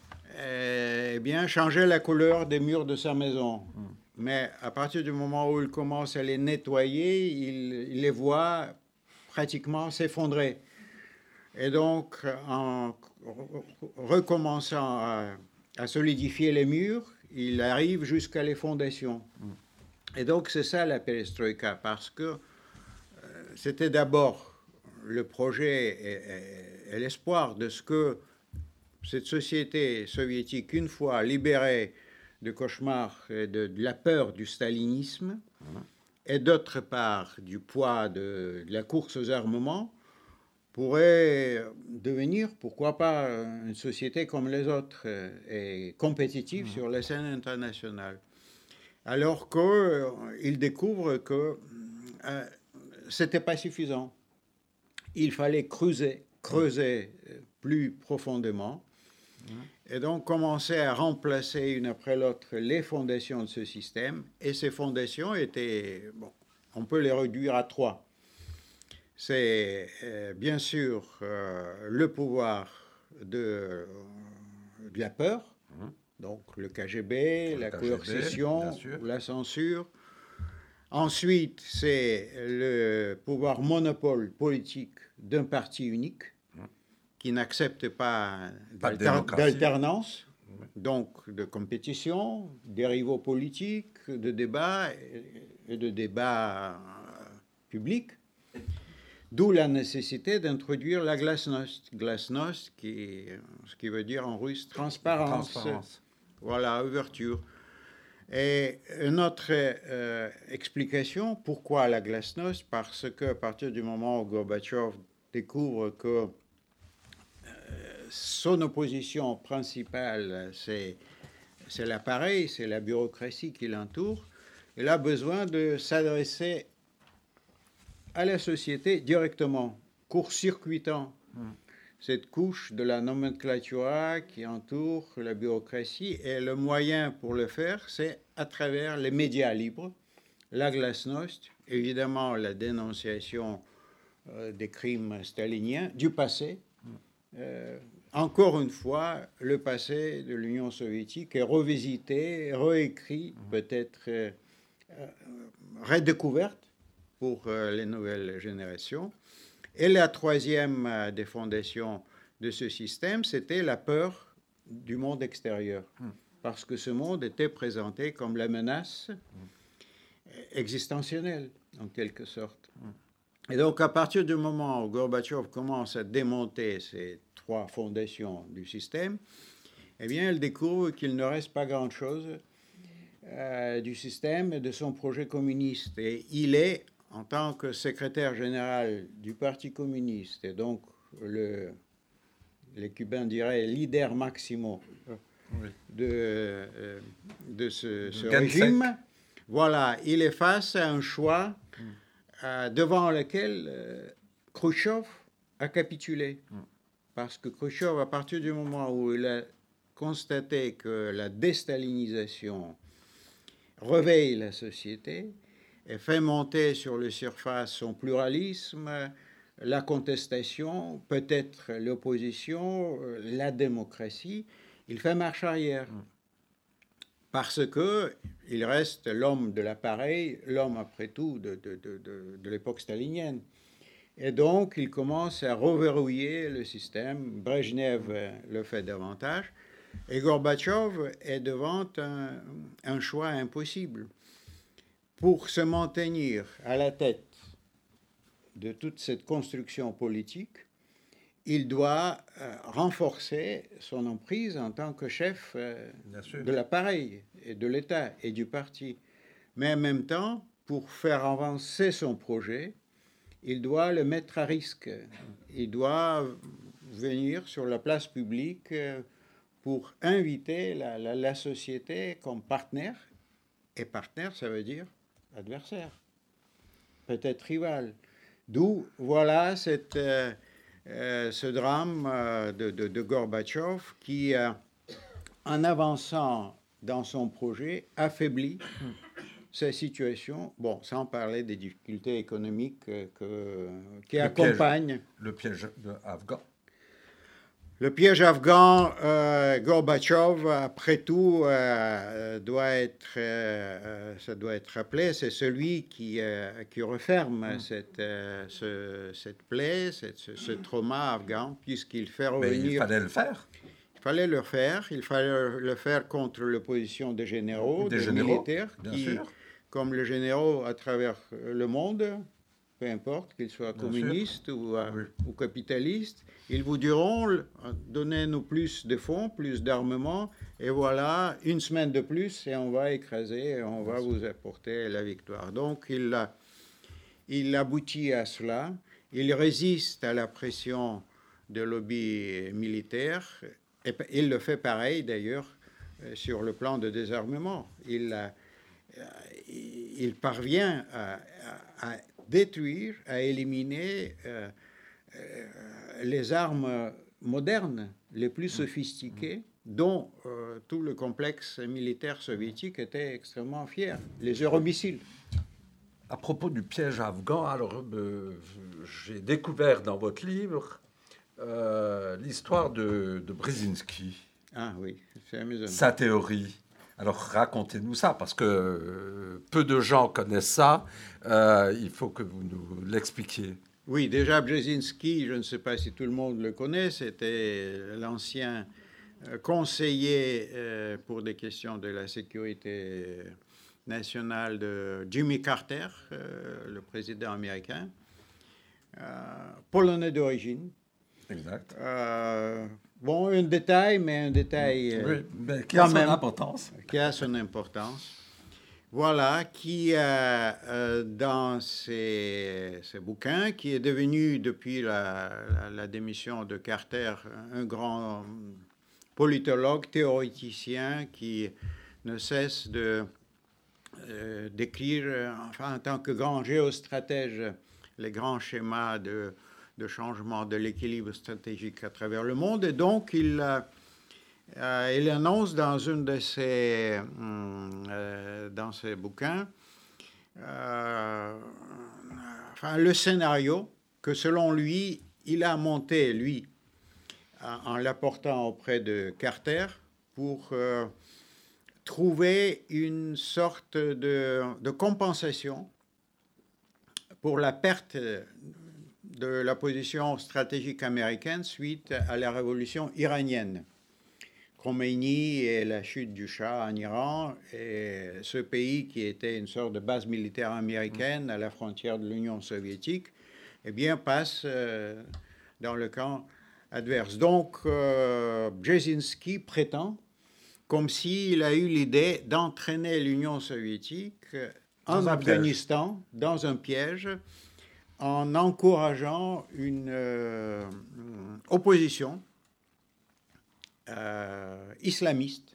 eh bien, changer la couleur des murs de sa maison. Mm. Mais à partir du moment où il commence à les nettoyer, il, il les voit pratiquement s'effondrer. Et donc, en recommençant à, à solidifier les murs, il arrive jusqu'à les fondations. Mm. Et donc, c'est ça la perestroïka, parce que euh, c'était d'abord le projet et, et, et l'espoir de ce que cette société soviétique, une fois libérée du cauchemar et de, de la peur du stalinisme, mm. et d'autre part du poids de, de la course aux armements, pourrait devenir, pourquoi pas, une société comme les autres et compétitive mmh. sur la scène internationale. Alors qu'il euh, découvre que euh, ce n'était pas suffisant. Il fallait creuser, creuser plus profondément mmh. et donc commencer à remplacer une après l'autre les fondations de ce système. Et ces fondations étaient, bon, on peut les réduire à trois. C'est euh, bien sûr euh, le pouvoir de, de la peur, mmh. donc le K G B, Le la K G B, coercition, bien sûr. la censure. Ensuite, c'est le pouvoir monopole politique d'un parti unique qui n'accepte pas, Pas de d'alter- démocratie. d'alternance, donc de compétition, des rivaux politiques, de débats et de débats euh, publics. D'où la nécessité d'introduire la glasnost. Glasnost, qui, ce qui veut dire en russe transparence. Transparence. Voilà, ouverture. Et une autre euh, explication, pourquoi la glasnost? Parce qu'à partir du moment où Gorbatchev découvre que euh, son opposition principale, c'est, c'est l'appareil, c'est la bureaucratie qui l'entoure, il a besoin de s'adresser à la société directement, court-circuitant mm. cette couche de la nomenclatura qui entoure la bureaucratie. Et le moyen pour le faire, c'est à travers les médias libres, la glasnost, évidemment la dénonciation euh, des crimes staliniens, du passé. Mm. Euh, encore une fois, le passé de l'Union soviétique est revisité, réécrit, mm. peut-être euh, euh, redécouverte pour euh, les nouvelles générations. Et la troisième euh, des fondations de ce système, c'était la peur du monde extérieur. Mm. Parce que ce monde était présenté comme la menace mm. existentielle, en quelque sorte. Mm. Et donc, à partir du moment où Gorbatchev commence à démonter ces trois fondations du système, eh bien, elle découvre qu'il ne reste pas grand-chose euh, du système et de son projet communiste. Et il est, en tant que secrétaire général du Parti communiste, et donc le, les Cubains diraient leader maximo oui. de, euh, de ce, ce régime, voilà, il est face à un choix mm. euh, devant lequel euh, Khrouchtchev a capitulé. Mm. Parce que Khrouchtchev, à partir du moment où il a constaté que la déstalinisation réveille la société, et fait monter sur la surface son pluralisme, la contestation, peut-être l'opposition, la démocratie, il fait marche arrière. Parce qu'il reste l'homme de l'appareil, l'homme après tout de, de, de, de, de l'époque stalinienne. Et donc, il commence à reverrouiller le système. Brejnev le fait davantage. Et Gorbatchev est devant un, un choix impossible. Pour se maintenir à la tête de toute cette construction politique, il doit euh, renforcer son emprise en tant que chef euh, de l'appareil et de l'État et du parti. Mais en même temps, pour faire avancer son projet, il doit le mettre à risque. Il doit venir sur la place publique euh, pour inviter la, la, la société comme partenaire. Et partenaire, ça veut dire adversaire, peut-être rival. D'où, voilà, cette, euh, euh, ce drame euh, de, de, de Gorbatchev qui, euh, en avançant dans son projet, affaiblit sa situation, bon, sans parler des difficultés économiques euh, que, qui le accompagnent. Piège, le piège afghan. Le piège afghan, euh, Gorbatchev, après tout, euh, doit être, euh, ça doit être rappelé, c'est celui qui, euh, qui referme mmh. cette, euh, ce, cette plaie, cette, ce, ce trauma afghan, puisqu'il fait revenir... Mais il fallait le faire. Il fallait le faire. Il fallait le faire contre l'opposition des généraux, des, des généraux, militaires, bien qui, sûr. comme les généraux à travers le monde, peu importe qu'ils soient bien communistes ou, oui. ou capitalistes, ils vous diront, donnez-nous plus de fonds, plus d'armement, et voilà, une semaine de plus, et on va écraser, et on va vous apporter la victoire. Donc, il, a, il aboutit à cela. Il résiste à la pression de lobby militaire, et il le fait pareil, d'ailleurs, sur le plan de désarmement. Il, a, il parvient à, à, à détruire, à éliminer euh, euh, les armes modernes les plus sophistiquées dont euh, tout le complexe militaire soviétique était extrêmement fier, les euromissiles. À propos du piège afghan, alors euh, j'ai découvert dans votre livre euh, l'histoire de, de Brzezinski. Ah oui, c'est amusant. Sa théorie. Alors racontez-nous ça, parce que euh, peu de gens connaissent ça. Euh, il faut que vous nous l'expliquiez. Oui, déjà Brzezinski, je ne sais pas si tout le monde le connaît, c'était l'ancien conseiller euh, pour des questions de la sécurité nationale de Jimmy Carter, euh, le président américain, euh, polonais d'origine. Exact. Euh, bon, un détail, mais un détail euh, oui, mais qui a son même, importance. Qui a son importance. Voilà, qui, euh, euh, dans ses, ses bouquins, qui est devenu, depuis la, la, la démission de Carter, un grand politologue, théoréticien, qui ne cesse de euh, d'écrire, enfin, en tant que grand géostratège, les grands schémas de, de changement de l'équilibre stratégique à travers le monde. Et donc, il... Euh, Euh, il annonce dans une de ses, euh, dans ses bouquins euh, enfin, le scénario que, selon lui, il a monté, lui, en, en l'apportant auprès de Carter pour euh, trouver une sorte de, de compensation pour la perte de la position stratégique américaine suite à la révolution iranienne. Khomeini et la chute du Shah en Iran, et ce pays qui était une sorte de base militaire américaine à la frontière de l'Union soviétique, eh bien, passe euh, dans le camp adverse. Donc, euh, Brzezinski prétend comme s'il a eu l'idée d'entraîner l'Union soviétique en Afghanistan dans un piège, en encourageant une euh, opposition Euh, islamiste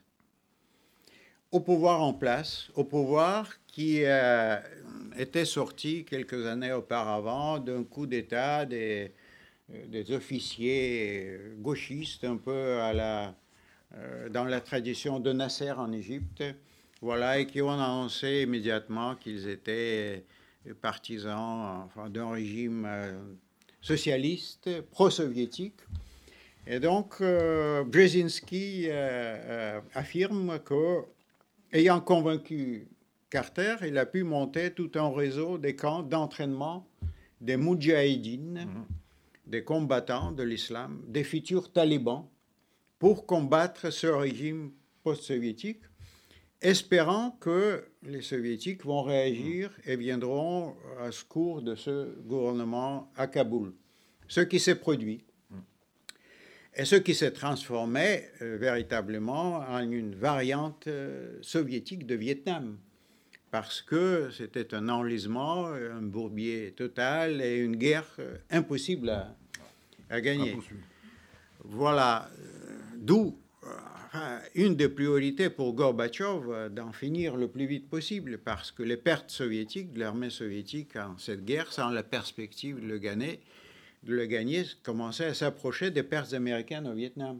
au pouvoir en place, au pouvoir qui euh, était sorti quelques années auparavant d'un coup d'État des, des officiers gauchistes, un peu à la, euh, dans la tradition de Nasser en Égypte, voilà, et qui ont annoncé immédiatement qu'ils étaient partisans enfin, d'un régime euh, socialiste, pro-soviétique. Et donc, euh, Brzezinski euh, euh, affirme que, ayant convaincu Carter, il a pu monter tout un réseau des camps d'entraînement des moudjahidines, mmh. des combattants de l'islam, des futurs talibans, pour combattre ce régime post-soviétique, espérant que les soviétiques vont réagir et viendront à secours de ce gouvernement à Kaboul. Ce qui s'est produit. Et ce qui s'est transformé euh, véritablement en une variante euh, soviétique de Vietnam, parce que c'était un enlisement, un bourbier total et une guerre euh, impossible à, à gagner. Impossible. Voilà, euh, d'où euh, enfin, une des priorités pour Gorbatchev euh, d'en finir le plus vite possible, parce que les pertes soviétiques, de l'armée soviétique en cette guerre, sans la perspective de le gagner, de le gagner, commençait à s'approcher des pertes américaines au Vietnam.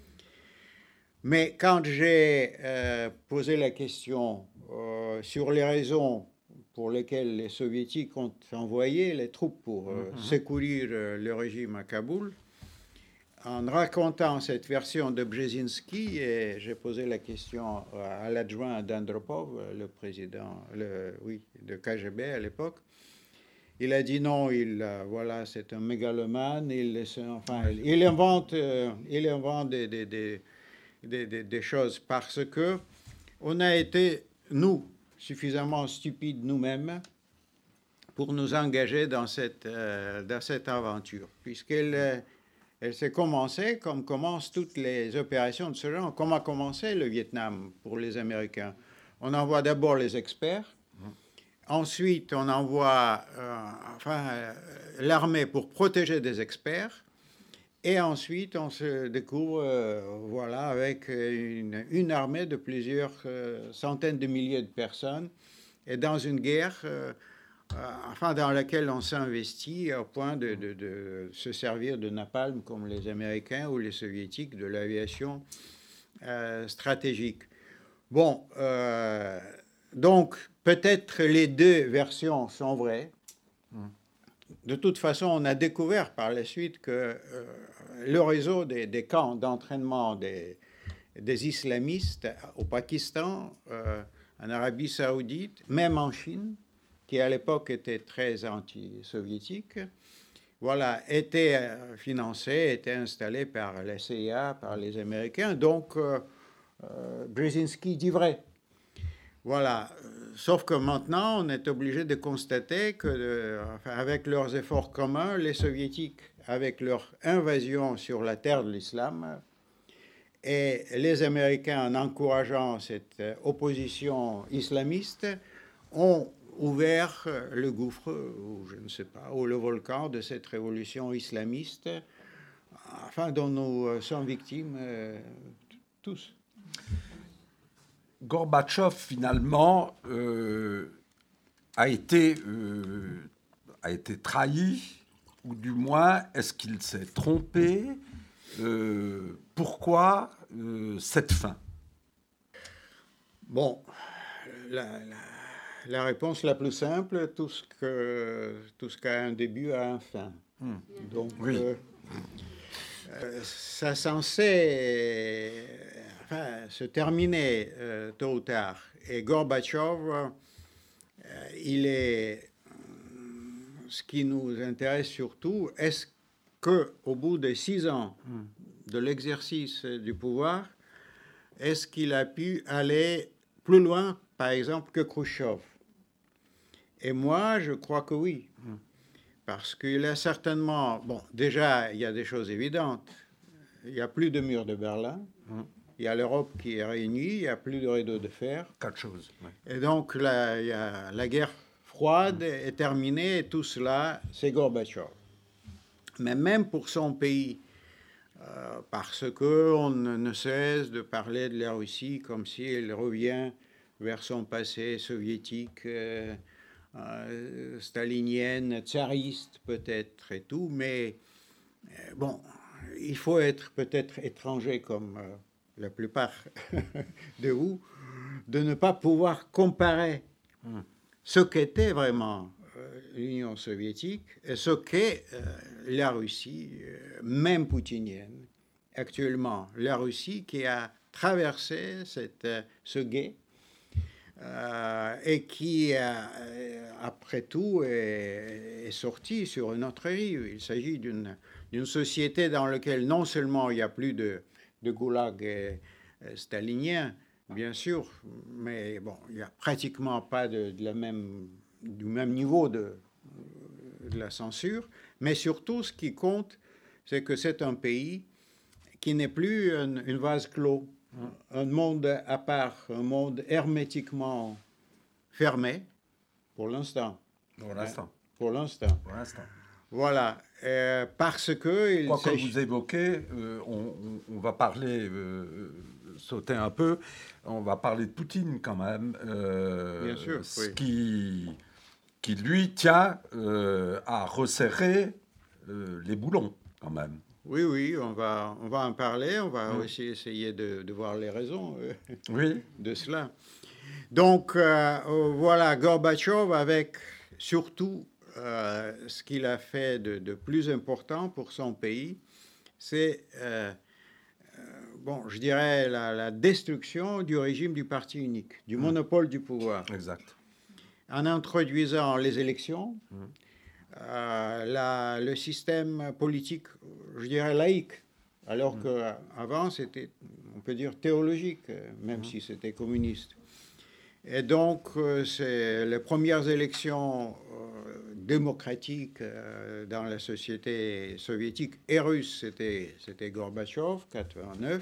Mais quand j'ai euh, posé la question euh, sur les raisons pour lesquelles les Soviétiques ont envoyé les troupes pour euh, mm-hmm. secourir euh, le régime à Kaboul, en racontant cette version de Brzezinski, et j'ai posé la question à l'adjoint d'Andropov, le président le, oui, de K G B à l'époque, il a dit non, il, euh, voilà, c'est un mégalomane, il, enfin, il invente, euh, il invente des, des, des, des, des choses parce que on a été, nous, suffisamment stupides nous-mêmes pour nous engager dans cette, euh, dans cette aventure, puisqu'elle euh, elle s'est commencée comme commencent toutes les opérations de ce genre. Comment a commencé le Vietnam pour les Américains? On envoie d'abord les experts. Ensuite, on envoie euh, enfin, euh, l'armée pour protéger des experts. Et ensuite, on se découvre euh, voilà, avec une, une armée de plusieurs euh, centaines de milliers de personnes. Et dans une guerre euh, euh, enfin, dans laquelle on s'investit au point de, de, de se servir de napalm comme les Américains ou les Soviétiques, de l'aviation euh, stratégique. Bon, euh, donc... peut-être les deux versions sont vraies. De toute façon, on a découvert par la suite que euh, le réseau des, des camps d'entraînement des, des islamistes au Pakistan, euh, en Arabie saoudite, même en Chine, qui à l'époque était très anti-soviétique, voilà, était financé, était installé par la C I A, par les Américains. Donc, euh, euh, Brzezinski dit vrai. Voilà. Sauf que maintenant, on est obligé de constater que, euh, enfin, avec leurs efforts communs, les Soviétiques, avec leur invasion sur la terre de l'islam, et les Américains, en encourageant cette opposition islamiste, ont ouvert le gouffre, ou je ne sais pas, ou le volcan de cette révolution islamiste, enfin, dont nous sommes victimes euh, tous. Gorbatchev, finalement, euh, a été, euh, a été trahi, ou du moins, est-ce qu'il s'est trompé? euh, Pourquoi euh, cette fin? Bon, la, la, la réponse la plus simple, tout ce, que, tout ce qui a un début a un fin. Mmh. Donc, oui. euh, euh, ça censé enfin, se terminer euh, tôt ou tard. Et Gorbatchev, euh, il est... Ce qui nous intéresse surtout, est-ce qu'au bout de six ans de l'exercice du pouvoir, est-ce qu'il a pu aller plus loin, par exemple, que Khrouchtchev? Et moi, je crois que oui. Parce qu'il a certainement... Bon, déjà, il y a des choses évidentes. Il n'y a plus de mur de Berlin. Il y a l'Europe qui est réunie. Il n'y a plus de rideau de fer. Quatre choses. Ouais. Et donc, là, il y a la guerre froide est terminée. Et tout cela, c'est Gorbatchev. Mais même pour son pays, euh, parce qu'on ne cesse de parler de la Russie comme si elle revient vers son passé soviétique, euh, euh, stalinienne, tsariste peut-être et tout, mais euh, bon, il faut être peut-être étranger comme euh, la plupart de vous, de ne pas pouvoir comparer mmh. ce qu'était vraiment euh, l'Union soviétique et ce qu'est euh, la Russie, euh, même poutinienne. Actuellement, la Russie qui a traversé cette, euh, ce gué euh, et qui, euh, après tout, est, est sortie sur une autre rive. Il s'agit d'une, d'une société dans laquelle non seulement il n'y a plus de, de goulag et, et stalinien, bien sûr, mais bon, il n'y a pratiquement pas de, de la même, du même niveau de, de la censure. Mais surtout, ce qui compte, c'est que c'est un pays qui n'est plus un, un vase clos, un monde à part, un monde hermétiquement fermé, pour l'instant. Pour l'instant. Hein, pour l'instant. Pour l'instant. Voilà, euh, parce que... Quoi que vous évoquez, euh, on, on, on va parler, euh, sauter un peu, on va parler de Poutine quand même. Euh, Bien sûr, ce oui. qui, qui, lui, tient euh, à resserrer euh, les boulons quand même. Oui, oui, on va, on va en parler, on va mmh. aussi essayer de, de voir les raisons euh, oui. de cela. Donc, euh, voilà, Gorbatchev avec surtout euh, ce qu'il a fait de, de plus important pour son pays, c'est, euh, euh, bon, je dirais, la, la destruction du régime du parti unique, du mmh. monopole du pouvoir. Exact. En introduisant les élections, mmh. Euh, la, le système politique, je dirais laïque, alors mmh. qu'avant c'était, on peut dire, théologique, même mmh. si c'était communiste. Et donc, euh, c'est les premières élections euh, démocratiques euh, dans la société soviétique et russe, c'était, c'était Gorbatchev, quatre-vingt-neuf.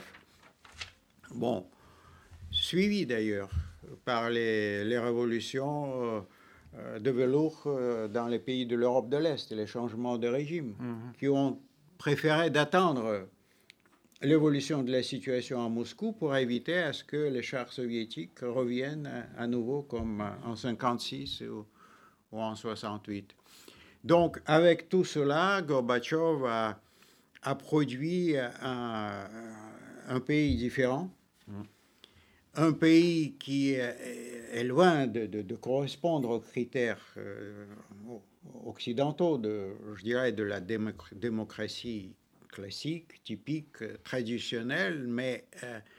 Bon, suivi d'ailleurs par les, les révolutions... Euh, de velours dans les pays de l'Europe de l'Est, les changements de régime, mmh. qui ont préféré d'attendre l'évolution de la situation à Moscou pour éviter à ce que les chars soviétiques reviennent à nouveau comme en cinquante-six ou, ou en soixante-huit. Donc, avec tout cela, Gorbatchev a, a produit un, un pays différent, mmh. un pays qui est loin de, de, de correspondre aux critères euh, occidentaux, de, je dirais, de la démocratie classique, typique, traditionnelle, mais euh,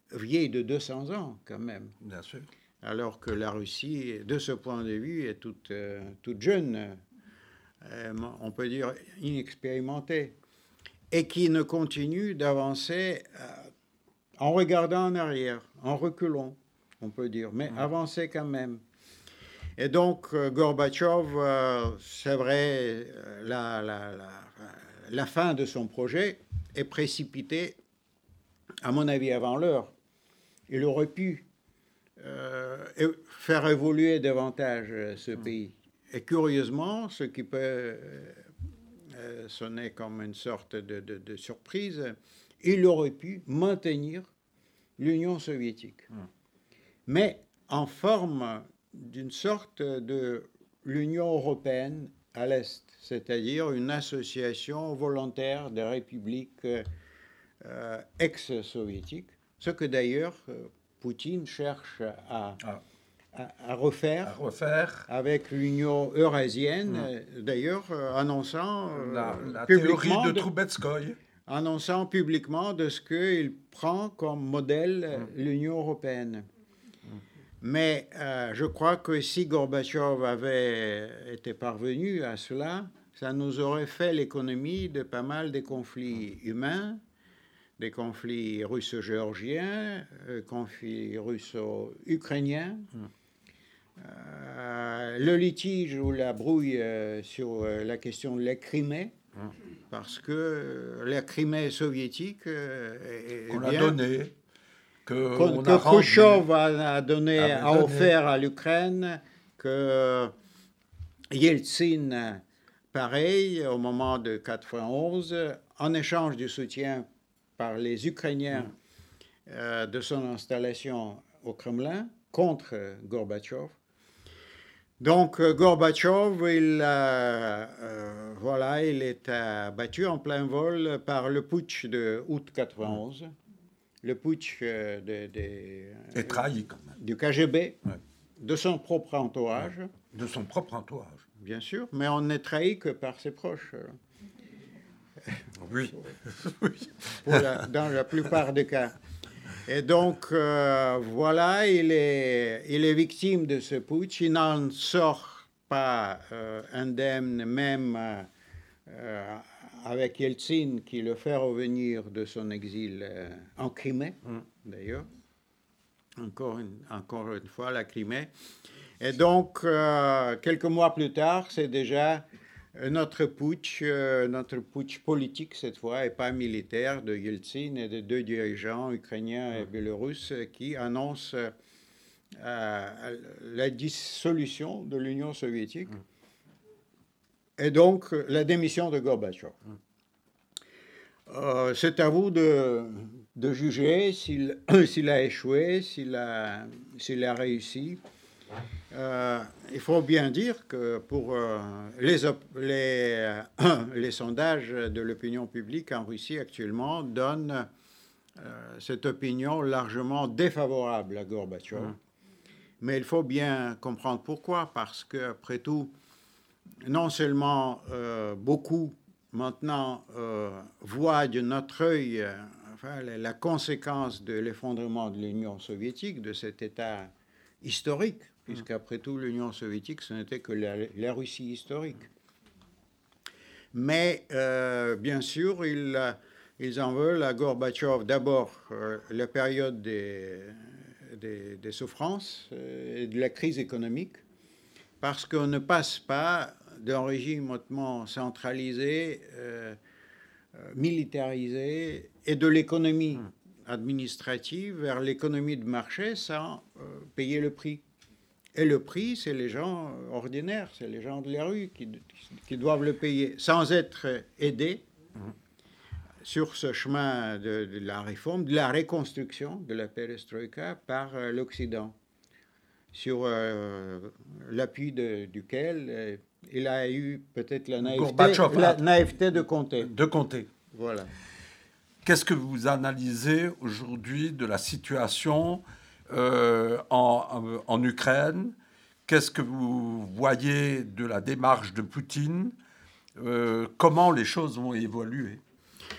vieille de deux cents ans quand même. Bien sûr. Alors que la Russie, de ce point de vue, est toute, euh, toute jeune, euh, on peut dire inexpérimentée, et qui ne continue d'avancer euh, en regardant en arrière, en reculant, on peut dire, mais mmh. avancer quand même. Et donc, euh, Gorbatchev, euh, c'est vrai, la, la, la, la fin de son projet est précipitée, à mon avis, avant l'heure. Il aurait pu euh, faire évoluer davantage ce mmh. pays. Et curieusement, ce qui peut euh, sonner comme une sorte de, de, de surprise, il aurait pu maintenir l'Union soviétique. Mmh. Mais en forme d'une sorte de l'Union européenne à l'Est, c'est-à-dire une association volontaire des républiques euh, ex-soviétiques, ce que d'ailleurs euh, Poutine cherche à, ah. à, à, refaire à refaire avec l'Union eurasienne, mmh. d'ailleurs euh, annonçant euh, la, la publiquement théorie de, de Troubetskoy. annonçant publiquement de ce qu'il prend comme modèle mmh. l'Union européenne. Mais euh, je crois que si Gorbatchev avait été parvenu à cela, ça nous aurait fait l'économie de pas mal de conflits humains, des conflits russo-géorgiens, euh, conflits russo-ukrainiens, mmh. euh, le litige ou la brouille euh, sur euh, la question de la Crimée, mmh. parce que euh, la Crimée soviétique euh, est, qu'on bien, a donnée. Que, que, que Khrouchtchev a, a, donné, a donné. offert à l'Ukraine, que Yeltsin, pareil, au moment de quatre-vingt-onze, en échange du soutien par les Ukrainiens mmh. euh, de son installation au Kremlin contre Gorbatchev. Donc Gorbatchev, il, euh, euh, voilà, il est abattu en plein vol par le putsch de août quatre-vingt-onze. Mmh. Le putsch de, de, est trahi quand même. Du K G B, ouais. de son propre entourage. Ouais. De son propre entourage. Bien sûr, mais on n'est trahi que par ses proches. Oui. Pour la, dans la plupart des cas. Et donc, euh, voilà, il est, il est victime de ce putsch. Il n'en sort pas euh, indemne, même euh, avec Yeltsin, qui le fait revenir de son exil euh, en Crimée, mmh. d'ailleurs. Encore une, encore une fois, la Crimée. Et donc, euh, quelques mois plus tard, c'est déjà notre putsch, euh, notre putsch politique cette fois, et pas militaire, de Yeltsin et de deux dirigeants ukrainiens et biélorusses qui annoncent euh, la dissolution de l'Union soviétique et donc la démission de Gorbatchev. Euh, c'est à vous de, de juger s'il, s'il a échoué, s'il a, s'il a réussi. Euh, il faut bien dire que pour euh, les, les, euh, les sondages de l'opinion publique en Russie actuellement donnent euh, cette opinion largement défavorable à Gorbatchev. Mmh. Mais il faut bien comprendre pourquoi, parce qu'après tout, non seulement euh, beaucoup maintenant euh, voient de notre œil euh, enfin, la, la conséquence de l'effondrement de l'Union soviétique, de cet état historique, puisqu'après tout, l'Union soviétique, ce n'était que la, la Russie historique. Mais, euh, bien sûr, ils, ils en veulent à Gorbatchev d'abord euh, la période des, des, des souffrances euh, et de la crise économique, parce qu'on ne passe pas d'un régime hautement centralisé, euh, militarisé, et de l'économie administrative vers l'économie de marché sans euh, payer le prix. Et le prix, c'est les gens ordinaires, c'est les gens de la rue qui, qui doivent le payer, sans être aidés mmh. sur ce chemin de, de la réforme, de la reconstruction de la perestroïka par euh, l'Occident, sur euh, l'appui de, duquel euh, il a eu peut-être la naïveté, la naïveté de compter. De compter. Voilà. Qu'est-ce que vous analysez aujourd'hui de la situation Euh, en, en Ukraine? Qu'est-ce que vous voyez de la démarche de Poutine? euh, Comment les choses vont évoluer?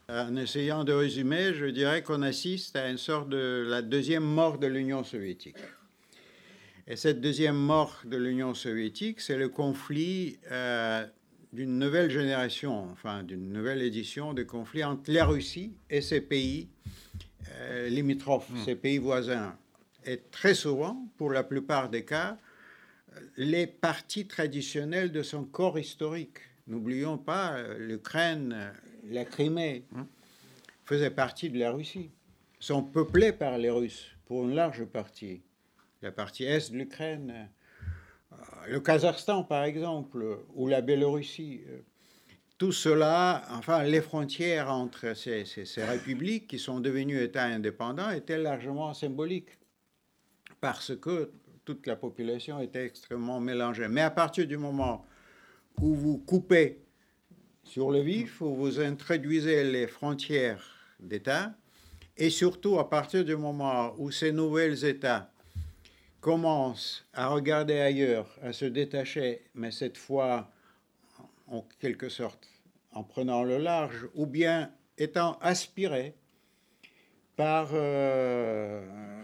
En essayant de résumer, je dirais qu'on assiste à une sorte de la deuxième mort de l'Union soviétique. Et cette deuxième mort de l'Union soviétique, c'est le conflit euh, d'une nouvelle génération, enfin d'une nouvelle édition de conflit entre la Russie et ses pays euh, limitrophes, mmh. ses pays voisins. Et très souvent, pour la plupart des cas, les parties traditionnelles de son corps historique. N'oublions pas, l'Ukraine, la Crimée, mmh. faisaient partie de la Russie, sont peuplées par les Russes, pour une large partie. La partie est de l'Ukraine, le Kazakhstan par exemple, ou la Biélorussie. Tout cela, enfin les frontières entre ces, ces, ces républiques qui sont devenues États indépendants étaient largement symboliques, parce que toute la population était extrêmement mélangée. Mais à partir du moment où vous coupez sur le vif, où vous introduisez les frontières d'États, et surtout à partir du moment où ces nouveaux États commencent à regarder ailleurs, à se détacher, mais cette fois, en quelque sorte, en prenant le large, ou bien étant aspirés par, euh,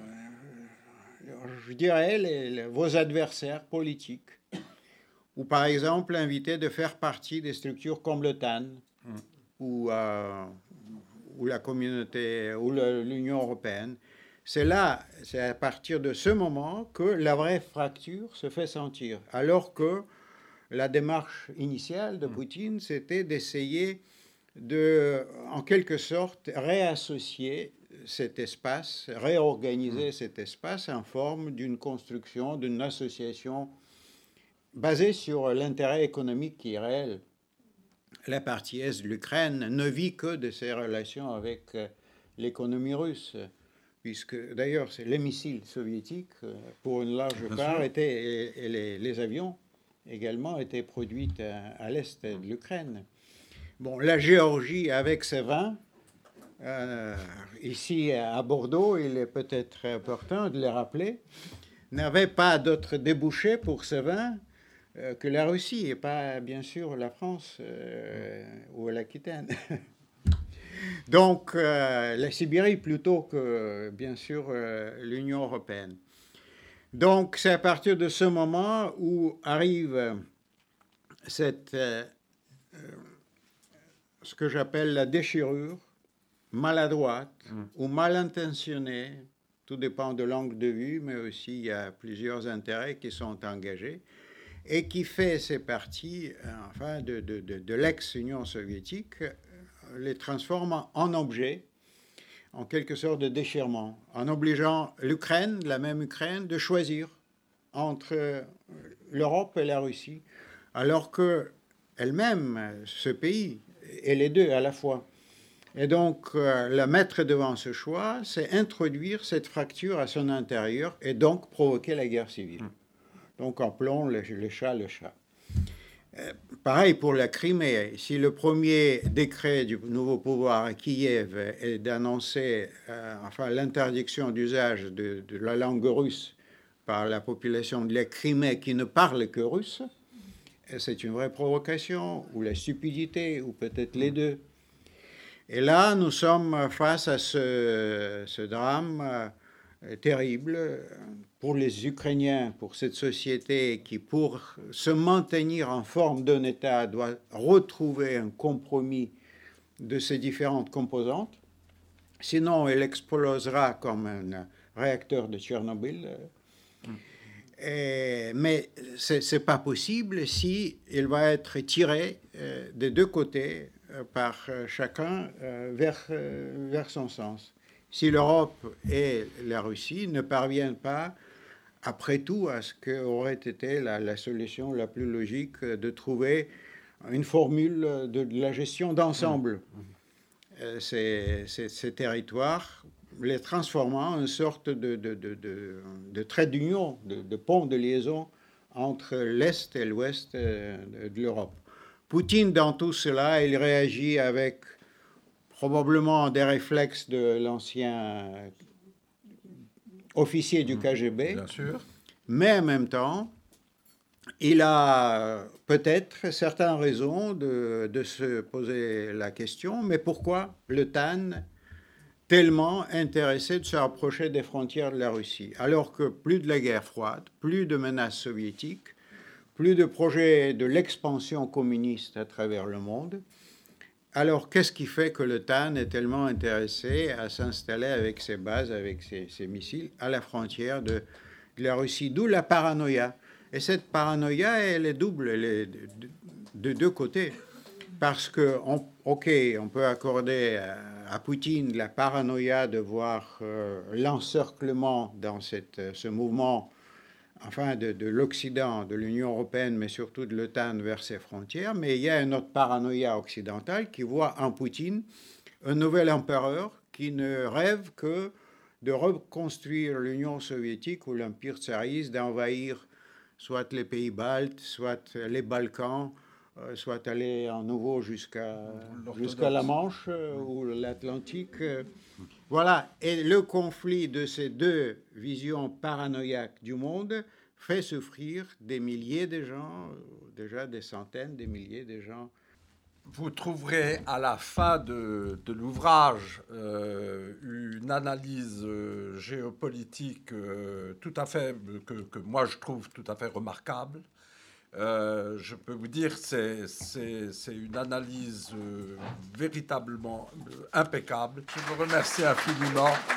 je dirais, les, les, vos adversaires politiques, ou par exemple invités de faire partie des structures comme l'OTAN, mmh. ou, euh, ou la communauté, ou le, l'Union européenne. C'est là, c'est à partir de ce moment que la vraie fracture se fait sentir. Alors que la démarche initiale de Poutine, c'était d'essayer de, en quelque sorte, réassocier cet espace, réorganiser mmh. cet espace en forme d'une construction, d'une association basée sur l'intérêt économique qui est réel. La partie est de l'Ukraine ne vit que de ses relations avec l'économie russe, puisque d'ailleurs c'est les missiles soviétiques, pour une large Bien part, étaient, et, et les, les avions également étaient produits à, à l'est de l'Ukraine. Bon, la Géorgie, avec ses vins, euh, ici à Bordeaux, il est peut-être important de les rappeler, n'avait pas d'autre débouché pour ses vins euh, que la Russie, et pas bien sûr la France euh, ou l'Aquitaine. Donc, euh, la Sibérie plutôt que, bien sûr, euh, l'Union européenne. Donc, c'est à partir de ce moment où arrive cette, euh, ce que j'appelle la déchirure maladroite mmh. ou mal intentionnée, tout dépend de l'angle de vue, mais aussi il y a plusieurs intérêts qui sont engagés, et qui fait ces parties enfin, de, de, de, de l'ex-Union soviétique, les transforme en objets, en quelque sorte de déchirement, en obligeant l'Ukraine, la même Ukraine, de choisir entre l'Europe et la Russie, alors qu'elle-même, ce pays, est les deux à la fois. Et donc, euh, la mettre devant ce choix, c'est introduire cette fracture à son intérieur et donc provoquer la guerre civile. Donc, appelons le, le chat le chat. Euh, pareil pour la Crimée. Si le premier décret du nouveau pouvoir à Kiev est d'annoncer euh, enfin, l'interdiction d'usage de, de la langue russe par la population de la Crimée qui ne parle que russe, c'est une vraie provocation, ou la stupidité, ou peut-être les deux. Et là, nous sommes face à ce, ce drame euh, terrible pour les Ukrainiens, pour cette société qui, pour se maintenir en forme d'un État, doit retrouver un compromis de ces différentes composantes. Sinon, elle explosera comme un réacteur de Tchernobyl. Mmh. Et, mais ce n'est pas possible si il va être tiré euh, des deux côtés par chacun euh, vers, euh, vers son sens. Si l'Europe et la Russie ne parviennent pas, après tout, à ce qu'aurait été la, la solution la plus logique de trouver une formule de, de la gestion d'ensemble, mmh. euh, ces, ces, ces territoires, les transformant en une sorte de, de, de, de, de trait d'union, de, de pont de liaison entre l'Est et l'Ouest de, de l'Europe. Poutine, dans tout cela, il réagit avec probablement des réflexes de l'ancien officier du K G B, Bien sûr. Mais en même temps, il a peut-être certaines raisons de, de se poser la question, mais pourquoi l'OTAN tellement intéressé de se rapprocher des frontières de la Russie, alors que plus de la guerre froide, plus de menaces soviétiques, plus de projets de l'expansion communiste à travers le monde. Alors, qu'est-ce qui fait que l'OTAN est tellement intéressé à s'installer avec ses bases, avec ses, ses missiles, à la frontière de, de la Russie? D'où la paranoïa. Et cette paranoïa, elle est double, elle est de, de, de deux côtés. Parce que, on, OK, on peut accorder à, à Poutine la paranoïa de voir euh, l'encerclement dans cette, ce mouvement, enfin, de, de l'Occident, de l'Union européenne, mais surtout de l'OTAN vers ses frontières. Mais il y a une autre paranoïa occidentale qui voit en Poutine un nouvel empereur qui ne rêve que de reconstruire l'Union soviétique ou l'Empire tsariste, d'envahir soit les pays baltes, soit les Balkans, euh, soit aller en nouveau jusqu'à jusqu'à la Manche euh, ou l'Atlantique. Euh, voilà. Et le conflit de ces deux visions paranoïaques du monde fait souffrir des milliers de gens, déjà des centaines, des milliers de gens. Vous trouverez à la fin de, de l'ouvrage euh, une analyse euh, géopolitique euh, tout à fait, que, que moi je trouve tout à fait remarquable. Euh, je peux vous dire que c'est, c'est, c'est une analyse euh, véritablement euh, impeccable. Je vous remercie infiniment.